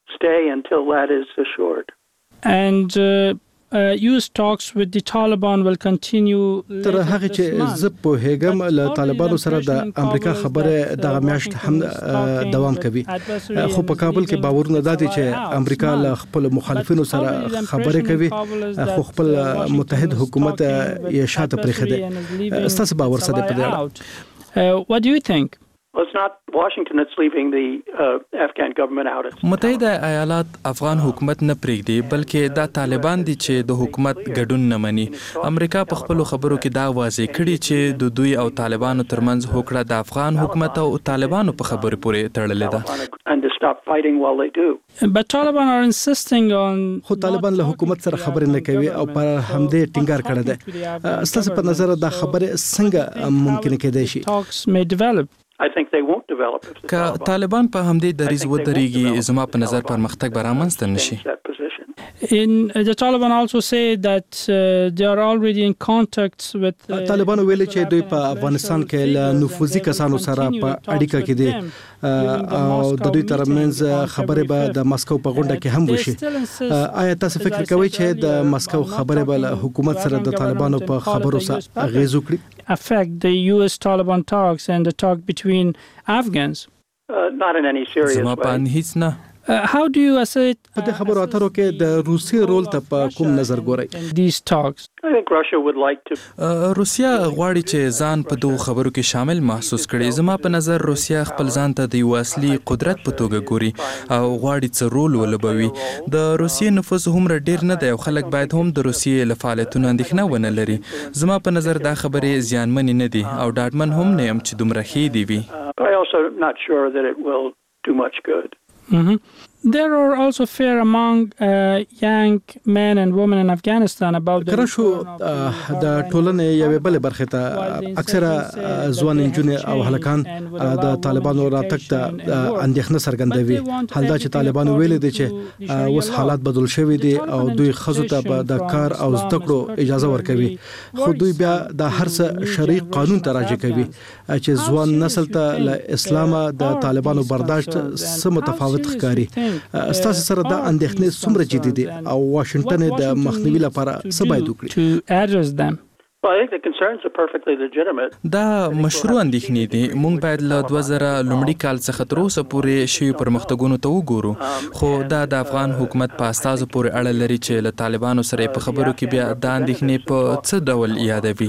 And uh, Uh, U S talks with the Taliban will continue. تر هغه چې زه په هیګم له طالبانو سره د امریکا خبره د میاشت هم دوام کوي. خو په کابل کې باورونه دادي چې امریکا له خپل مخالفینو سره خبرې کوي خو خپل متحد حکومت یې شاته پرېښی دی. ستاسو باور څه دی په دې اړه؟ What do you think? Well, it's not Washington that's leaving the uh, Afghan government out. متحده ایالات افغان حکومت نه پرېږدي بلکې دا طالبان دي چې د حکومت ګډون نه مني. امریکا په خپلو خبرو کې دا واضح کړي چې د دوی او طالبانو ترمنځ هوکړه د افغان حکومت او طالبانو په خبرو پورې تړلې ده. And to stop fighting while they do. But Taliban are insisting on خو طالبان له حکومت سره خبرې نه کوي او پر همدې ټینګار کړی دی. ستاسو په نظر دا خبره څنګه ممکن کېدای شي؟ Talks may develop. I think they won't develop. که طالبان په همدې دریځ ودرېږي زما په نظر پرمختګ به رامنځته نشي. In uh, the Taliban also say that uh, they are already in contact with uh, طالبان ویلي چې دوی په افغانستان کې له نفوذي کسانو سره په اړیکه کې دي او د دوی ترمنځ خبرې به د مسکو په غونډه کې هم وشي. آیا تاسو فکر کوئ چې د مسکو خبرې به له حکومت سره د طالبانو په خبرو سره اغیز وکړي؟ Affect the U S Taliban talks and the talk between Afghans? Uh, not in any serious way. زما په اند هیڅ نه. Uh, how do you assess په دې خبرو اترو کې د روسي رول ته په کوم نظر ګورئ؟ these talks? I think Russia would like to. روسیا غواړي چې ځان په دغو خبرو کې شامل محسوس کړي. زما په نظر روسیا خپل ځان ته د یو اصلي قدرت په توګه ګوري او غواړي څه رول ولوبوي. د روسیې نفوذ هومره ډیر نه دی او خلک باید هم د روسیې له فعالیتونو اندېښنه ونه لري. زما په نظر دا خبرې زیانمنې نه دي او ډاډمن هم نه یم چې دومره ښې دي وي. I also not sure that it will do much good. there are also fear among uh, young men and women in Afghanistan about the کره شو د ټولنې یوې بلې برخې ته اکثره ځوان نجونې او هلکان د طالبانو راتګ ته اندېښنه څرګندوي. حال دا چې طالبانو ویلي دي چې اوس حالات بدل شوي دي او دوی ښځو ته به د کار او زده کړو اجازه ورکوي، خو دوی بیا د هر څه شرعي قانون ته راجع کوي چې ځوان نسل ته له اسلامه د طالبانو برداشت څه متفاوت ښکاري. ستاسو سره دا اندېښنې څومره جدي دي او واشنگټن د مخنیوي لپاره څه باید وکړي؟ دا مشروع اندېښنې دي. موږ باید له دوه زره لومړي کال څخه تر اوسه پورې شوي پرمختګونو ته وګورو، خو دا د افغان حکومت په استازو پورې اړه لري چې له طالبانو سره په خبرو کې بیا دا اندېښنې په څه ډول یادوي.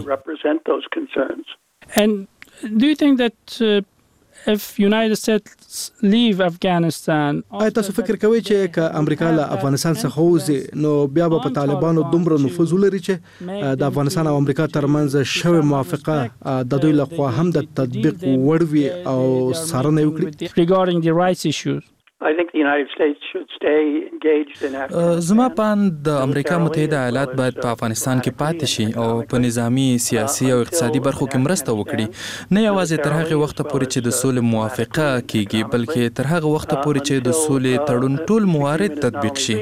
And do you think that uh, if United States leave Afghanistan, آیا تاسو فکر کوئ چې که امریکا له افغانستان څخه وځي نو بیا به په طالبانو دومره نفوذ ولري چې د افغانستان او امریکا ترمنځ شوې موافقه د دوی لخوا هم د تطبیق وړ وي او څارنه وکړي؟ regarding the rights issues, I think the United States should stay engaged in Afghanistan. زما پان د امریکا متحده ایالات باید په افغانستان کې پاتې شي او په نظامی، سیاسي او اقتصادي برخو کې مرسته وکړي، نه یوازې تر هغه وخت پورې چې د سولې موافقه کیږي بلکې تر هغه وخت پورې چې د سولې تړون ټول موارد تطبیق شي.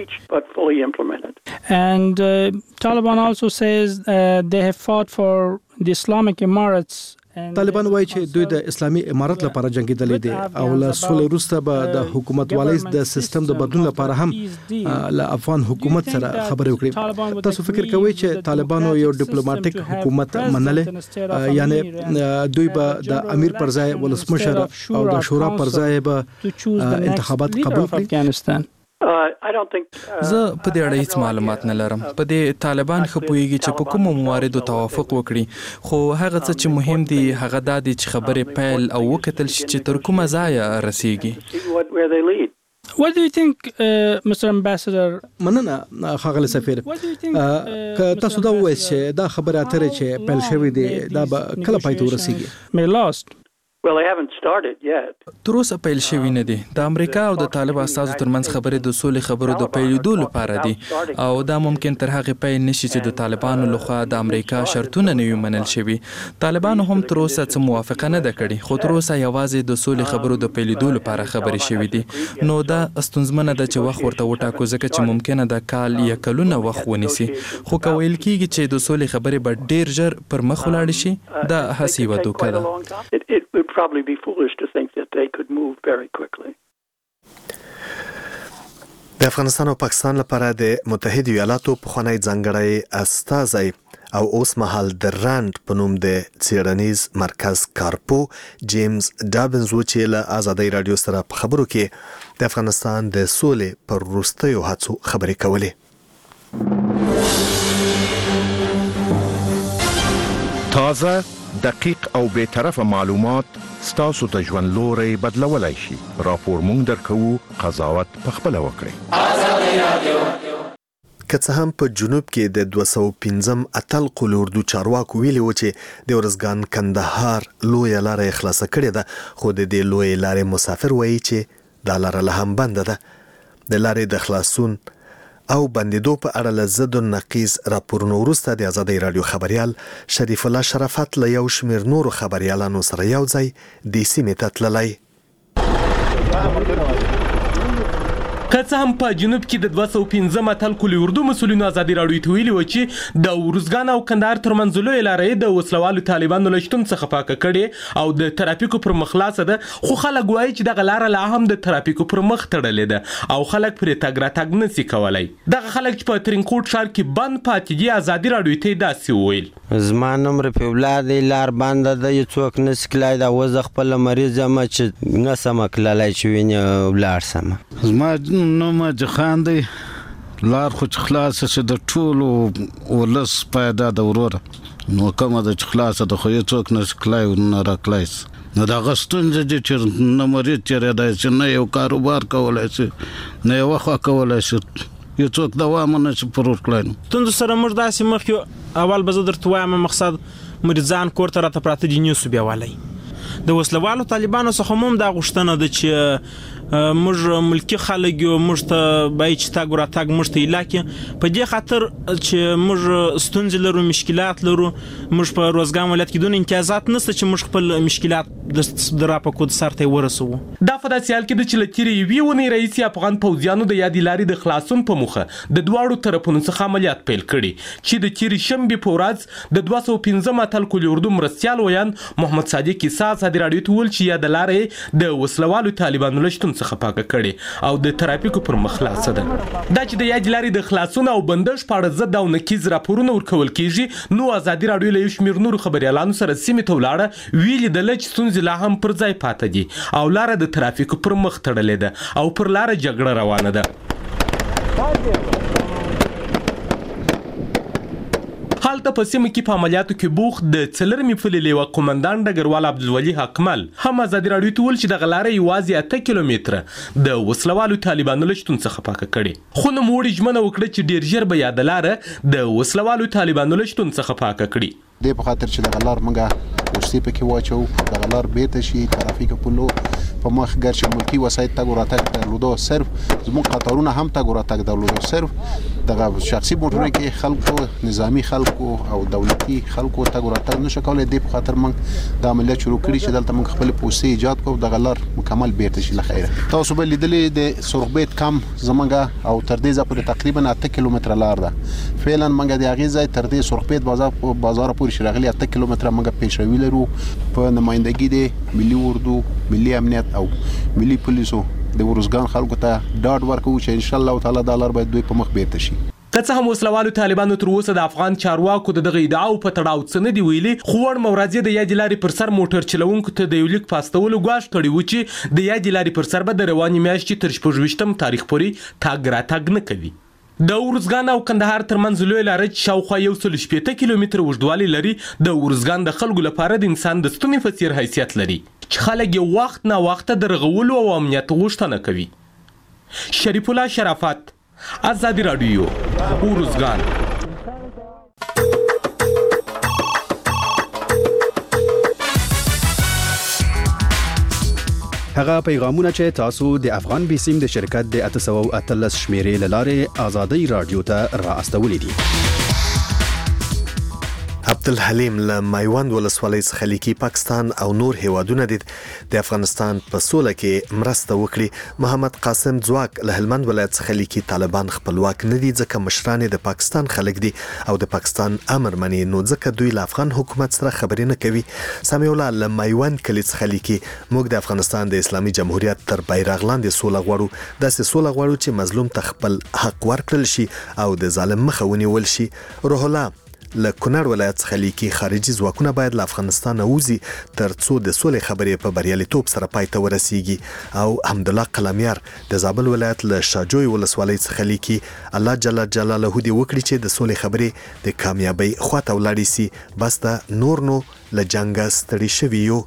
And uh, Taliban also says uh, they have fought for the Islamic Emirates. طالبان وایي چې دوی د اسلامي امارت لپاره جنګېدلې دي او له سولې وروسته به د حکومتوالۍ د سیستم د بدلون لپاره هم له افغان حکومت سره خبرې وکړي. تاسو فکر کوئ چې طالبانو یو ډیپلوماټیک حکومت منلې، یعنی دوی به د امیر پر ځای ولسمشر او د شورا پر ځای به انتخابات قبول کړي؟ زه په دې اړه هیڅ معلومات نه لرم. په دې طالبان ښه پوهیږي چې په کومو مواردو توافق وکړي، خو هغه څه چې مهم دي هغه دا دي چې خبرې پیل او وکتل شي چې تر کومه ځایه رسیږي. What do you think, uh, Mister Ambassador? مننه ښاغلی سفیر. که تاسو دا ووایئ چې دا خبرې اترې چې پیل شوي دي دا به کله پای ته ورسیږي؟ May last. Well, they haven't started yet. تر اوسه پیل شوي نه دي. د امریکا او د طالب استازو ترمنځ خبرې د سولې خبرو د پیلېدو لپاره دي او دا ممکن تر هغه پیل نشي چې د طالبانو لخوا د امریکا شرطونه نه وي منل شوي. طالبانو هم تر اوسه څه موافقه نه ده کړې، خو تر اوسه یوازې د سولې خبرو د پیلېدو لپاره خبرې شوي دي. نو دا ستونزمنه ده چې وخت ورته وټاکو ځکه چې ممکنه ده کال یا کلونه وخت ونیسي، خو که ویل کېږي چې د سولې خبرې به ډېر ژر پر مخ ولاړې شي دا هسې یوه دوکه ده. It would probably be foolish to think that they could move very quickly. د افغانستان او پاکستان لپاره د متحده ایالاتو پخوانی ځانګړی استازی او اوس مهال د رانډ په نوم د څیړنیز مرکز کارپو جیمز ډابنز و چې له ازادۍ رادیو سره په خبرو کې د افغانستان د سولې پر وروستیو هڅو خبرې کولې. تازه، دقیق او بے طرفه معلومات ستاسو ته ژوند لوري بدلولای شي. راپور مونږ درکوو، قضاوت پخپله وکړئ. ازادي رادیو. که څه هم په جنوب کې د دوه سوه پنځم اتل قول اردو چارواکو ویلي و چې د ورځګان کندهار لویه لاره یې خلاصه کړې ده، خو د دې لویې لارې مسافر وایي چې دا لاره لا هم بنده ده. د لارې د خلاصون او بندیدو په اړه له ضد النقیض راپورونو وروسته د ازادۍ رادیو خبریال شریف الله شرافت له یو شمېر نورو خبریالانو سره یو ځای دې سیمې ته تللی. که څه هم په جنوب کې د دوه سوه پنځم اتل قول اردو مسؤلینو ازادي راډیو ته ویلي و چې د ورزګان او کندهار ترمنځ لویه لاره یې د وسلوالو طالبانو له شتون څخه پاکه کړې او د ترافیکو پر مخ خلاصه ده، خو خلک وایي چې دغه لاره لا هم د ترافیکو پر مخ تړلې ده او خلک پرې تګ راتګ نشي کولی. دغه خلک چې په ترینکوټ ښار کې بند پاتې دي ازادي راډیو ته یې داسې وویل: زما نوم رفیع الله دی، لار بنده ده، یو څوک نشي تللی ده. اوس زه خپله مریض یم چې نشم تللی چې وینې ولاړ شم. زما نوم خان دی، لار خو چې خلاصه شي د ټولو ولس پیدا د وروره، نو کومه ده چې خلاصه ده، خو یو څوک نشي تللی ونه راتلی شي. نو دغه ستونزه دي چې نه مریض تېرېدی شي، نه یو کاروبار کولی شي، نه یوه خوا کولی شي، یو څوک دوام نشي پر ورکلی. نو ستونزو سره موږ داسې مخکې اول به زه درته وایم مقصد مریضان کور ته راته پراته دي، نیسو بیاولی. د وسلوالو طالبانو څخه هم دا غوښتنه ده چې موږ ملکی خلک یو موږ ته بای چې تاګ راتګ موږ ته علاقې په دې خاطر چې موږ ستونزې لرو مشکلات لرو موږ په روزګان ولایت کې دون امتیازات نشته چې موږ خپل مشکلات د راپا کود سر ته ورسو دا په داسې حال کې د چې لتیری وی ونی رئیس افغان پوځیانو د یادې لارې د خلاصون په مخه د دواړو طرفونو څخه عملیات پیل کړي چې د تیری شنبه په ورځ د دوه سوه پنځه اتل کول اردو مرستيال ویان محمد صادق عیسی ازادي رادیو ته ول چې یاد لارې د وسلوالو طالبانو لشتون څخه پاکه کړي او د ترافیکو پر مخ خلاصه ده دا چې د یاد لارې د خلاصون او بندش په اړه زده او نکیز راپورونه ورکول کیږي نو ازادي رادیو له شمیر نور خبريالانو سره سیمه تولاړه ویل د لچ ستونزې لا هم پر ځای پاتې دي او لار د ترافیکو پر مخ تړلې ده او پر لار جګړه روانه ده حالته په سیمه کې په عملیاتو کې بوخت د څلرمې فلې لیوه قومندان ډګروال عبدالولي حکمل هم ازادي رادیو ته ویل چې دغه لاره یوازې اته کیلومتره د وسلوالو طالبانو له شتون څخه پاکه کړې خو نوموړي ژمنه وکړه چې ډېر ژر به یاده لاره د وسلوالو طالبانو له شتون څخه پاکه کړي دې په خاطر چې دغه لار موږ ورسې پکې واچو دغه لار بیرته شي ترافیک پلو په مخ ګرځي ملکی وسایل تګ راتګ درلودو صرف زموږ قطارونه هم تګ راتګ درلودو صرف دغه شخصي موټرونه کې خلکو نظامی خلکو او دولتي خلکو تګ راتګ نشو کولای دې په خاطر موږ د عملیات شروع کړی چې دلته موږ خپل پوسټ ایجاد کوو دغه لار مکمل بیرته شي لخیره تاسو به لیدلې د سرخبیت کم زمونږ او تر دې ځپه تقریبا اته کیلومتره لار ده فعلا موږ د هغې ځای تر دې سرخبیت بازار بازار پورې شراغلي اته کیلومتره موږ پیشروي لرو په نمائندګي د ملي اردو ملي امنیت او ملي پولیسو د ورزګان خلکو ته ډاډ ورکوو چې ان شاء الله تعالی د لار باید دوی په مخ بیرته شي که څه هم وسلوالو طالبانو تر اوسه د افغان چارواکو د دغه ادعاو په تړاو څه نه دي ویلي خو وړ مورازې د یادې لارې پر سر موټر چلوونکو ته د یو لیک پاستولو ګواښ کړی و چې د یادې لارې پر سر به د روانې میاشتې تر شپږ ویشتم تاریخ پورې تګ راتګ نه کوي د ورزګان او کندهار ترمنځ لوی لاره چې شاوخوا یو سل شپېته کیلومتره اوږدوالی لري د ورزګان د خلکو لپاره د انسان د ستوني په څیر حیثیت لري چې خلک یو وخت نه وخت د رغولو او امنیت غوښتنه کوي شریف الله شرافت ازادي رادیو ورزګان هغه پیغامونه چې تاسو د افغان بیسیم د شرکت د اته سوه او اتلس شمیرې له لارې ازادي رادیو ته را استولې دي عبدالحلیم له میوند ولسوالۍ څخه لیکي پاکستان او نور هیوادونه د افغانستان په سوله کې مرسته وکړي محمد قاسم ځواک له هلمند ولایت څخه لیکي طالبان خپلواک نه دي ځکه مشران د پاکستان خلک دي او د پاکستان امر مني نو ځکه دوی له افغان حکومت سره خبرې نه کوي سامي الله له میوند کلی څخه لیکي موږ د افغانستان د اسلامي جمهوریت تر بیرغ لاندې سوله غواړو داسې سوله غواړو چې مظلوم ته خپل حق ورکړل شي او د ظالم مخه ونیول شي روح الله له کونړ ولایت څخه لیکي خارجي ځواکونه باید له افغانستان ووزي تر څو د سولې خبرې په بریالیتوب سره پای ته ورسیږي او حمدالله قلمیار د زابل ولایت له شاجوی ولسوالۍ څخه لیکي الله جل جلاله دې وکړي چې د سولې خبرې د کامیابی خواته ولاړې سي بس دا نور نو له جنګ ستړي شوي یو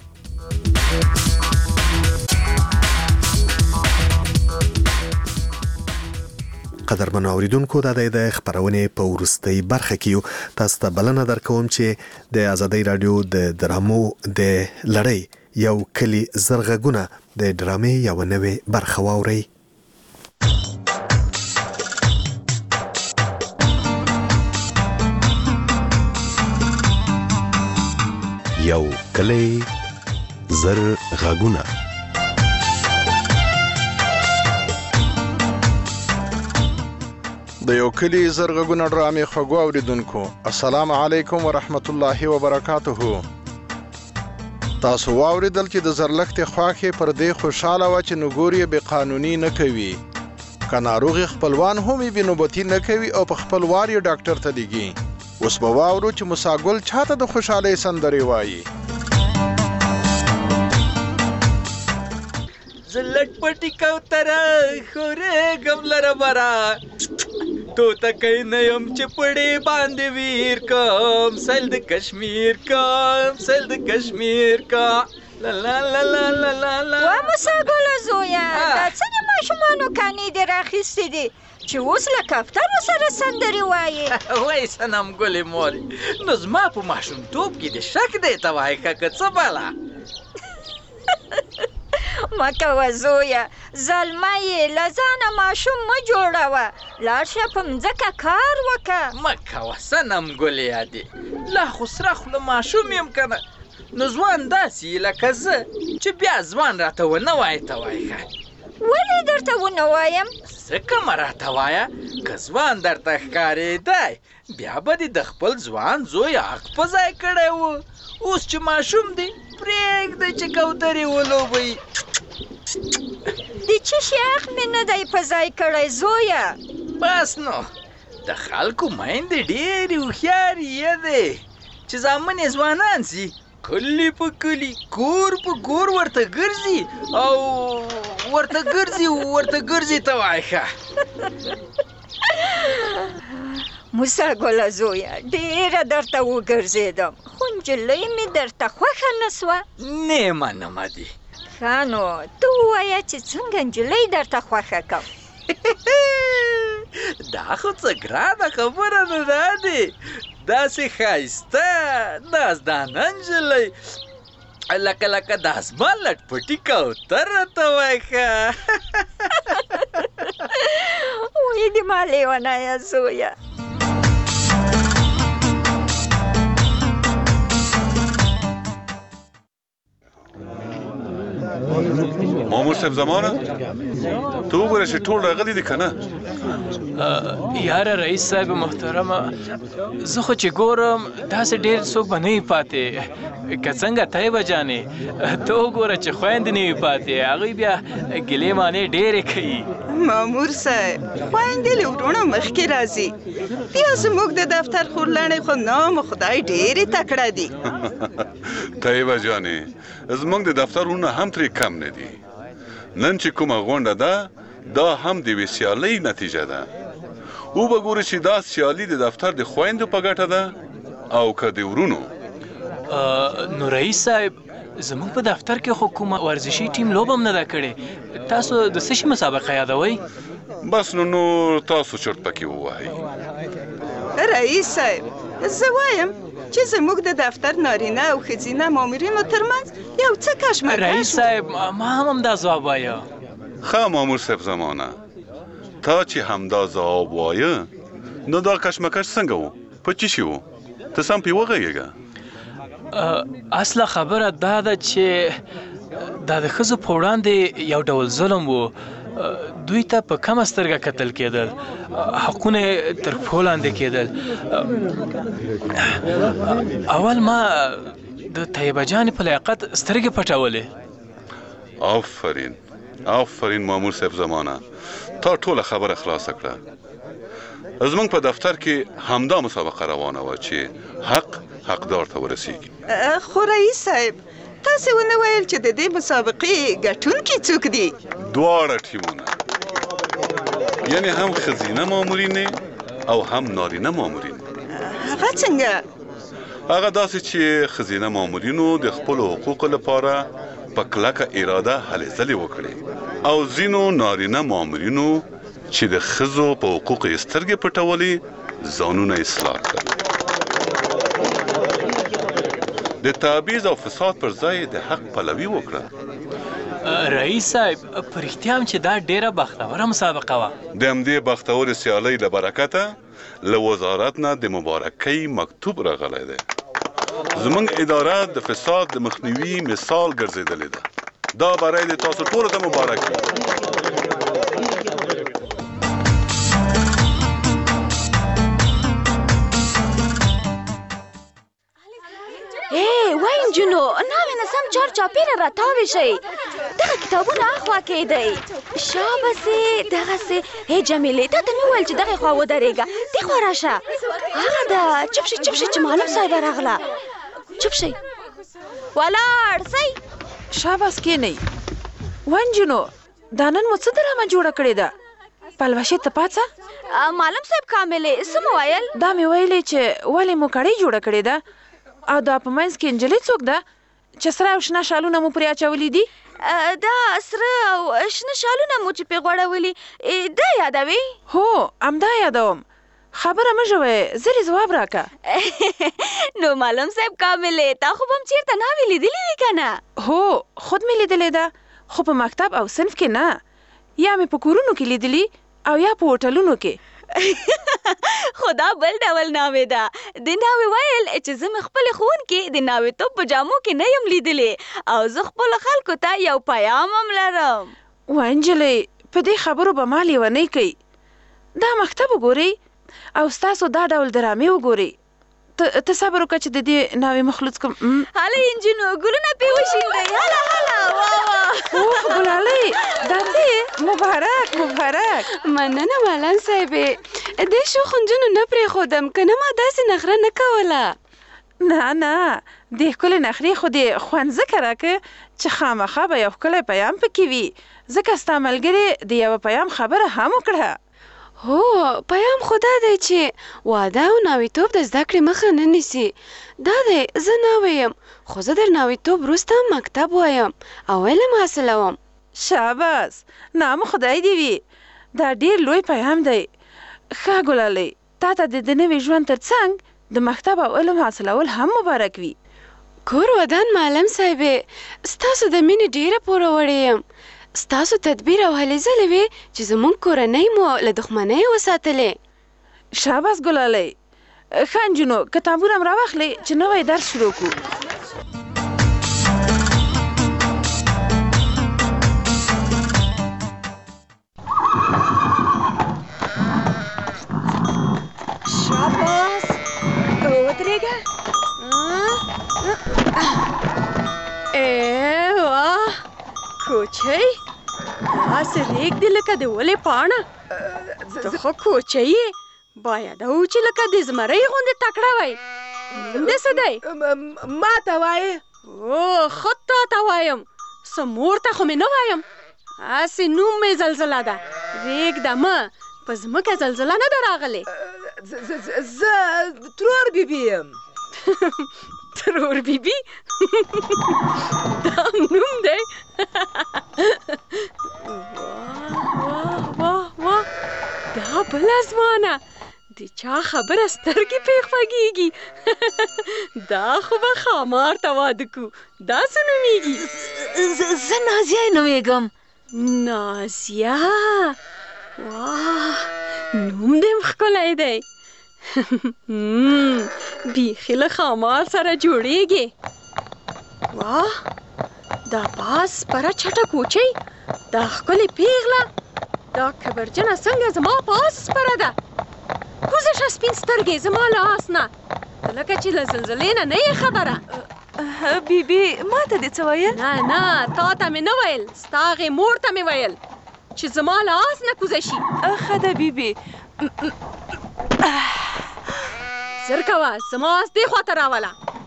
قدرمن اوریدونکو د د خبرونه په ورستۍ برخه کې تاسو ته بلنه درکوم چې د ازادي رادیو د درامو د لړۍ یو کلی زرغونه د ډرامې یو نوې برخه واوري یو کلی زرغونه د یو کلی زرغونه ډرامې خوږو اوریدونکو السلام علیکم ورحمت الله وبرکاته تاسو واوریدل چې د زرلښتې خواخې پر دې خوشاله و چې نګوري به قانوني نه کوي که ناروغي خپلوان هم یې نوبتي نه کوي او په خپل وار یې ډاکټر ته لیږي اوس به واورو چې مساګل چاته د خوشحالۍ سندرې وایي زلټ پټی کوتره خورې ګملره برا تو تکای نه يم چې پړې باندې ویر کوم سل د کشمیر کوم سل د کشمیر کا لا لا لا لا لا لا لا وا مساګل زویا دا څنګه ماشومانو کانی دې راخېستې دي چې اوس له کفتر سره سندري وایي وای سنم ګلې موري نو زما په ماشومتوب کې دې شک دی ته وای که څه بالا مه کوه زویه، زلمه یې له ځانه ماشوم مه جوړوه، لاړ شه په مځکه کار وکړه. مه کوه صنم ګلې یادې، لا خو سره خوله ماشوم یم که نه، نو ځوان داسې یې لکه زه چې بیا ځوان راته ونه وایې ته وایې ښه. ولې درته ونه وایم؟ ځکه مه راته وایه، که ځوان درته ښکارېدی بیا به دې د خپل ځوان زوی حق په ځای کړی و. اوس چې ماشوم دی پرېږدئ چې کوترې ولوبئ. د څه شي حق مې نه دی په ځای کړی زویه. بس نو د خلکو میندې ډېرې هوښیارې یې چې زامن یې ځوانان سي کلی په کلی کور په کور ورته ګرځي او ورته ګرځي ورته ګرځي ته وایې ښه. موسی ګله زویه، ډېره درته وګرځېدم، خو نجلۍ مې درته خوښه نه سوه. نه منمه دي. ښه نو ته ووایه چې څنګه نجلۍ درته خوښه کړم. دا خو څه ګرانه خبره نه ده دې، داسې ښایسته نازدانه نجلۍ لکه لکه د اسمان لټپټي کوتره ته وایې ښه. وایي دې ما لیونیه زویه. مامور صاحب زمانه ته وګوره چې ټول راغلي دي که نه؟ یاره رئیس صاحب محترمه، زه خو چې ګورم داسې ډېر څوک به نه وي پاتې، که څنګه طیبه جانې ته وګوره چې خویندې نه وي پاتې، هغوی بیا ګیلې مانې ډېرې کوي. مامور صاحب خویندې له وروڼه مخکې راځي، بیا زموږ د دفتر خورلڼې خو نام خدای ډېرې تکړه دي. طیبه جانې زموږ د دفتر وروڼه هم ترې کم نه دي. نن چې کومه غونډه ده دا هم د یوې سیالۍ نتیجه ده. وبه ګورې چې دا سیالي د دفتر د خویندو په ګټه ده او که د ورونو. نو رئیس صاحب زموږ په دفتر کې خو کومه ورزشي ټیم لوبه هم نه ده کړې، تاسو د څه شي مسابقه یادوئ؟ بس نو نور تاسو چرت پکې ووهئ. رئیس صاحب زه وایم چې زموږ د دفتر نارینه او ښځینه مامورینو ترمنځ یو څه کشمکش. رئیس صاحب ما هم همدا ځواب وایه. ښه مامور صاحب زمانه، تا چې همدا ځواب وایه نو دا کشمکش څنګه و؟ په څه شي و؟ ته سم پې وغږېږه. اصله خبره دا ده چې دا د ښځو په وړاندې یو ډول ظلم و، دوی ته په کمه سترګه کتل کېدل، حقونه تر پښو لاندې کېدل. اول ما د طیبه جانې په لیاقت سترګې پټولې. آفرین آفرین مامور صاحب زمانه، تا ټوله خبره خلاصه کړه. زموږ په دفتر کې همدا مسابقه روانه وه چې حق حقدار ته ورسیږي. خو رئیس صاحب تاسې ونه ویل چې د دې مسابقې ګټونکي څوک دي؟ دواړه ټیمونه، یعنې هم ښځینه مامورینې او هم نارینه مامورین. هغه څنګه؟ هغه داسې چې ښځینه مامورینو د خپلو حقوقو لپاره په کلکه اراده هلې ځلې وکړې او ځینو نارینه مامورینو چې د ښځو په حقوقو یې سترګې پټولې ځانونه اصلاح کړل. د تبعیض او فساد پر ځای د حق پلوي وکړه. رئیس صاحب په رښتیا هم چې دا ډېره بختوره مسابقه وه. د همدې بختورې سیالۍ له برکته له وزارت نه د مبارکۍ مکتوب راغلی دی. زموږ اداره د فساد د مخنیوي مثال ګرځېدلې ده. دا برای د تاسو ټولو ته مبارک وي. وای نجونو ناوې نه سم چار چاپېره راتاوې شئ، دغه کتابونه اخوا کېدئ. شابسې دغسې هی جمیلې تا ته مې وویل چې دغې خوا ودرېږه، دې خوا راشه. هغه ده چپ شئ چپ شئ چې معلم صاحبه راغله. چپ شئ ولاړ سئ. شاباس کېنئ. وای نجونو دا نن مو څه ډرامه جوړه کړې ده؟ پلوشې ته پاڅه. معلم صاحب کاملې څه مو ویل؟ دا مې ویلې چې ولې مو کړۍ جوړه کړې ده او دا په منځ کې نجلۍ څوک ده چې سره او شنه شالونه مو پرې اچولي دي؟ دا سره او شنه شالونه مو چې پرې غوړولي دا یادوې؟ هو همدا یادوم. خبره مه ژوئ، زر یې ځواب راکه. نو معلم صاحب کاملې تا خو به هم چېرته ناوې لیدلې وي که نه؟ هو خود مې لیدلې ده، خو په مکتب او صنف کې نه، یا مې په کورونو کې لیدلی او یا په هوټلونو کې. خو دا بل ډول ناوې ده. د ناوې ویل چې زه مې خپلې ښوونکي د ناوېتوب په جامو کې نه یم لیدلې او زه خپلو خلکو ته یو پیام هم لرم. وا نجلۍ، په دې خبرو به ما لیونۍ کوي. دا مکتب وګورئ او ستاسو دا ډول درامې وګورئ. ته صبر وکړه چې د دې ناوې مخلوط کوم. هله انجینو، ګلونه پې وشیندئ. هله هله وا وا. اوه ګلالۍ، دا دې مبارک مبارک. مننه معلم صاحبې. دې شوخ نجونو نه پرېښودم، که نه ما داسې نخره نه کوله. نه نه، دې ښکلې نخرې خو دې خوند ځکه راکه چې خامخا به یو ښکلی پیام پکې وي، ځکه ستا ملګرې د یوه پیام خبره هم وکړه. هو، پیام خو دا دی چې واده او ناوېتوب د زده کړې مخه نه نیسي. دا دی زه ناوې یم، خو زه در ناوېتوب وروسته مکتب وایم او علم حاصلوم. شاباس، نام خدای دې وي. دا ډېر لوی پیام دی. ښه ګلالۍ، تا ته د د نوي ژوند تر څنګ د مکتب او علم حاصلول هم مبارک وي. کور ودان معلم صاحبې، ستاسو د مینې ډېره پوروړې یم. ستاسو تدبیر او هلې ځلې وې چې زموږ کورنۍ مو له دښمنۍ وساتلې. شاباس ګلالۍ. ښه نجونو، کتابونه م راواخلئ چې نوی درس شروع کړو. شاباس، ودرېږه. ای واه، کوچۍ داسې رېږدې لکه د ولې پاڼه. ته خو کوچۍ یې، باید او چې لکه د زمرۍ غوندې تکړه وی. نوم دې څه دی؟ ما ته وایې؟ او خود تا ته وایم، څه مور ته خو مې نه وایم. هسې نوم مې زلزله ده. رېږده مه، په ځمکه زلزله نه ده راغلې. زه ترور بیبي یم. ترور بیبي؟ دا نوم دی. واه واه واه، دا بل ازمانه، د چا خبره سترګې پې خوږېږي. دا خو به خامار ته واده کو. دا څه نومېږي؟ زه نازیه نومېږم. نازیه؟ واه، نوم دې م ښکلی دی. بیخي له خامار سره جوړېږي. واه، دا باز سپره چټه کوچۍ، دا ښکلې پیغله، دا کبرجنه څنګه زما په آس سپره ده. کوزه شه سپین سترګې زما له آس نه، لکه چې له زلزلې نه نه یې خبره. بیبي، ما ته دې څه ویل؟ نه نه، تا ته مې نه ویل، ستا هغې مور ته مې ویل چې زما له آس نه کوزه شي. ښه ده بیبي. زر کوه، زما آس دې خواته راوله.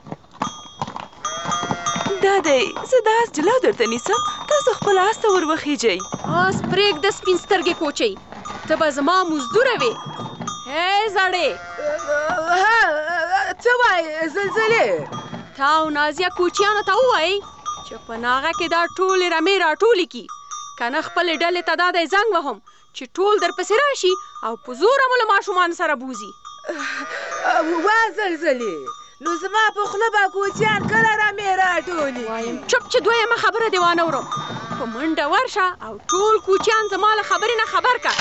دا دی، زه د آس جلو درته نیسم، تاسو خپل آس ته ور وخیژئ. آس پرېږده سپین سترګې کوچۍ، ته به زما مزدوره وې. هی زړې، څه وایې زلزلې؟ تا او نازیه کوچیانو ته ووایئ چې په ناغه کې دا ټولې رمې راټولې کړي، که نه خپلې ډلې ته دا دی زنګ وهم چې ټول درپسې راشي او په زوره مو له ماشومانو سره بوځي. وا زلزلې، نو زما په خوله به کوچیان کله رمې راټولي؟ وایم چپ چې دویمه خبره دې وانه ورم. په منډه ورشه او ټول کوچیان زما له خبرې نه خبر که.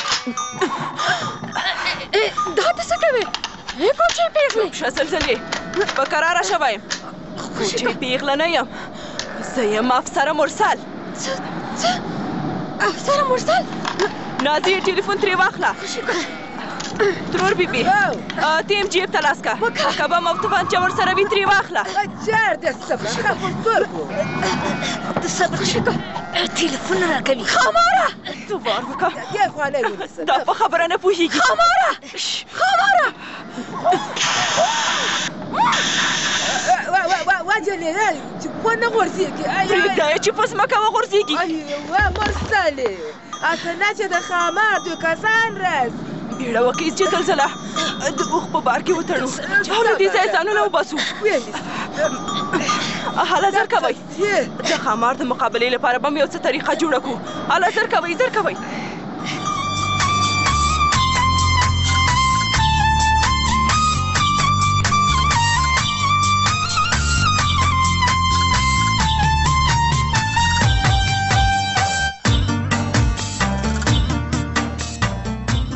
دا ته څه کوې؟ ای کوچۍ پیغلې! ښه زلزلې، په کراره شه وایم، کوچۍ پیغله نه یم، زه یم افسره مرسل. څه څه افسره مرسل؟ نازیه ټلیفون ترې واخله. ترور بیبي، ته یم جیب ته لاس که، که بم او توپانچه ورسره وي ترې واخله. چېرته صبر ښه په سترګو. ته صبر ښه، ټلیفون راکوي. خاماره، ته وار وکړه، دې خوا نه ونیسه. دا په خبره نه پوهېږي. خاماره، خاماره. وجلې چې ونه غورځېږي. پرېږده یې چې په ځمکه وغورځېږي. ایوه مرسلې، اصلا چې د خامار دوی کسان راځي. بیړه وکړئ چې زلزله د اوښ په بار کې وتړو او له دې ځایه ځانونه وباسو. هله زر کوئ، د خامار د مقابلې لپاره به م یو څه طریقه جوړه کړو. هله زر کوئ، زر کوئ.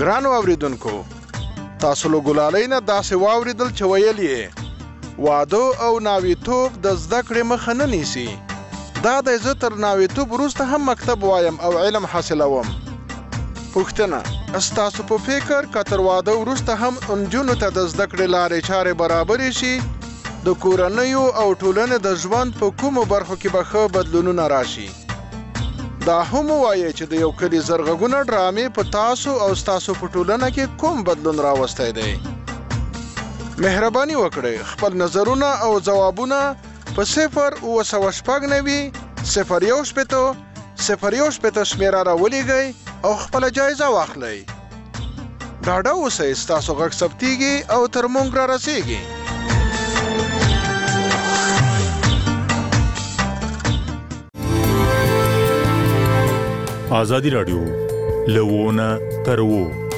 ګرانو اوریدونکو، تاسو له ګلالۍ نه داسې واوریدل چې ویل یې واده او ناویتوب د زده کړې مخه نه نیسي. دا دی زه تر ناویتوب وروسته هم مکتب وایم او علم حاصلوم. پوښتنه، ستاسو په فکر که تر واده وروسته هم نجونو ته د زده کړې لارې چارې برابرې شي، د کورنیو او ټولنې د ژوند په کومو برخو کې به ښه بدلونونه راشي؟ دا هم ووایئ چې د یو کلي زرغږونه ډرامې په تاسو او ستاسو په ټولنه کې کوم بدلون راوستی دی. مهرباني وکړئ خپل نظرونه او ځوابونه په صفر اوه سوه شپږ نوي صفر یو شپېته صفر یو شپېته شمېره راولېږئ او خپله جایزه واخلئ. ډاډه اوسئ ستاسو غږ ثبتېږي او تر موږ را رسېږي. آزادی راډیو له ونه تر و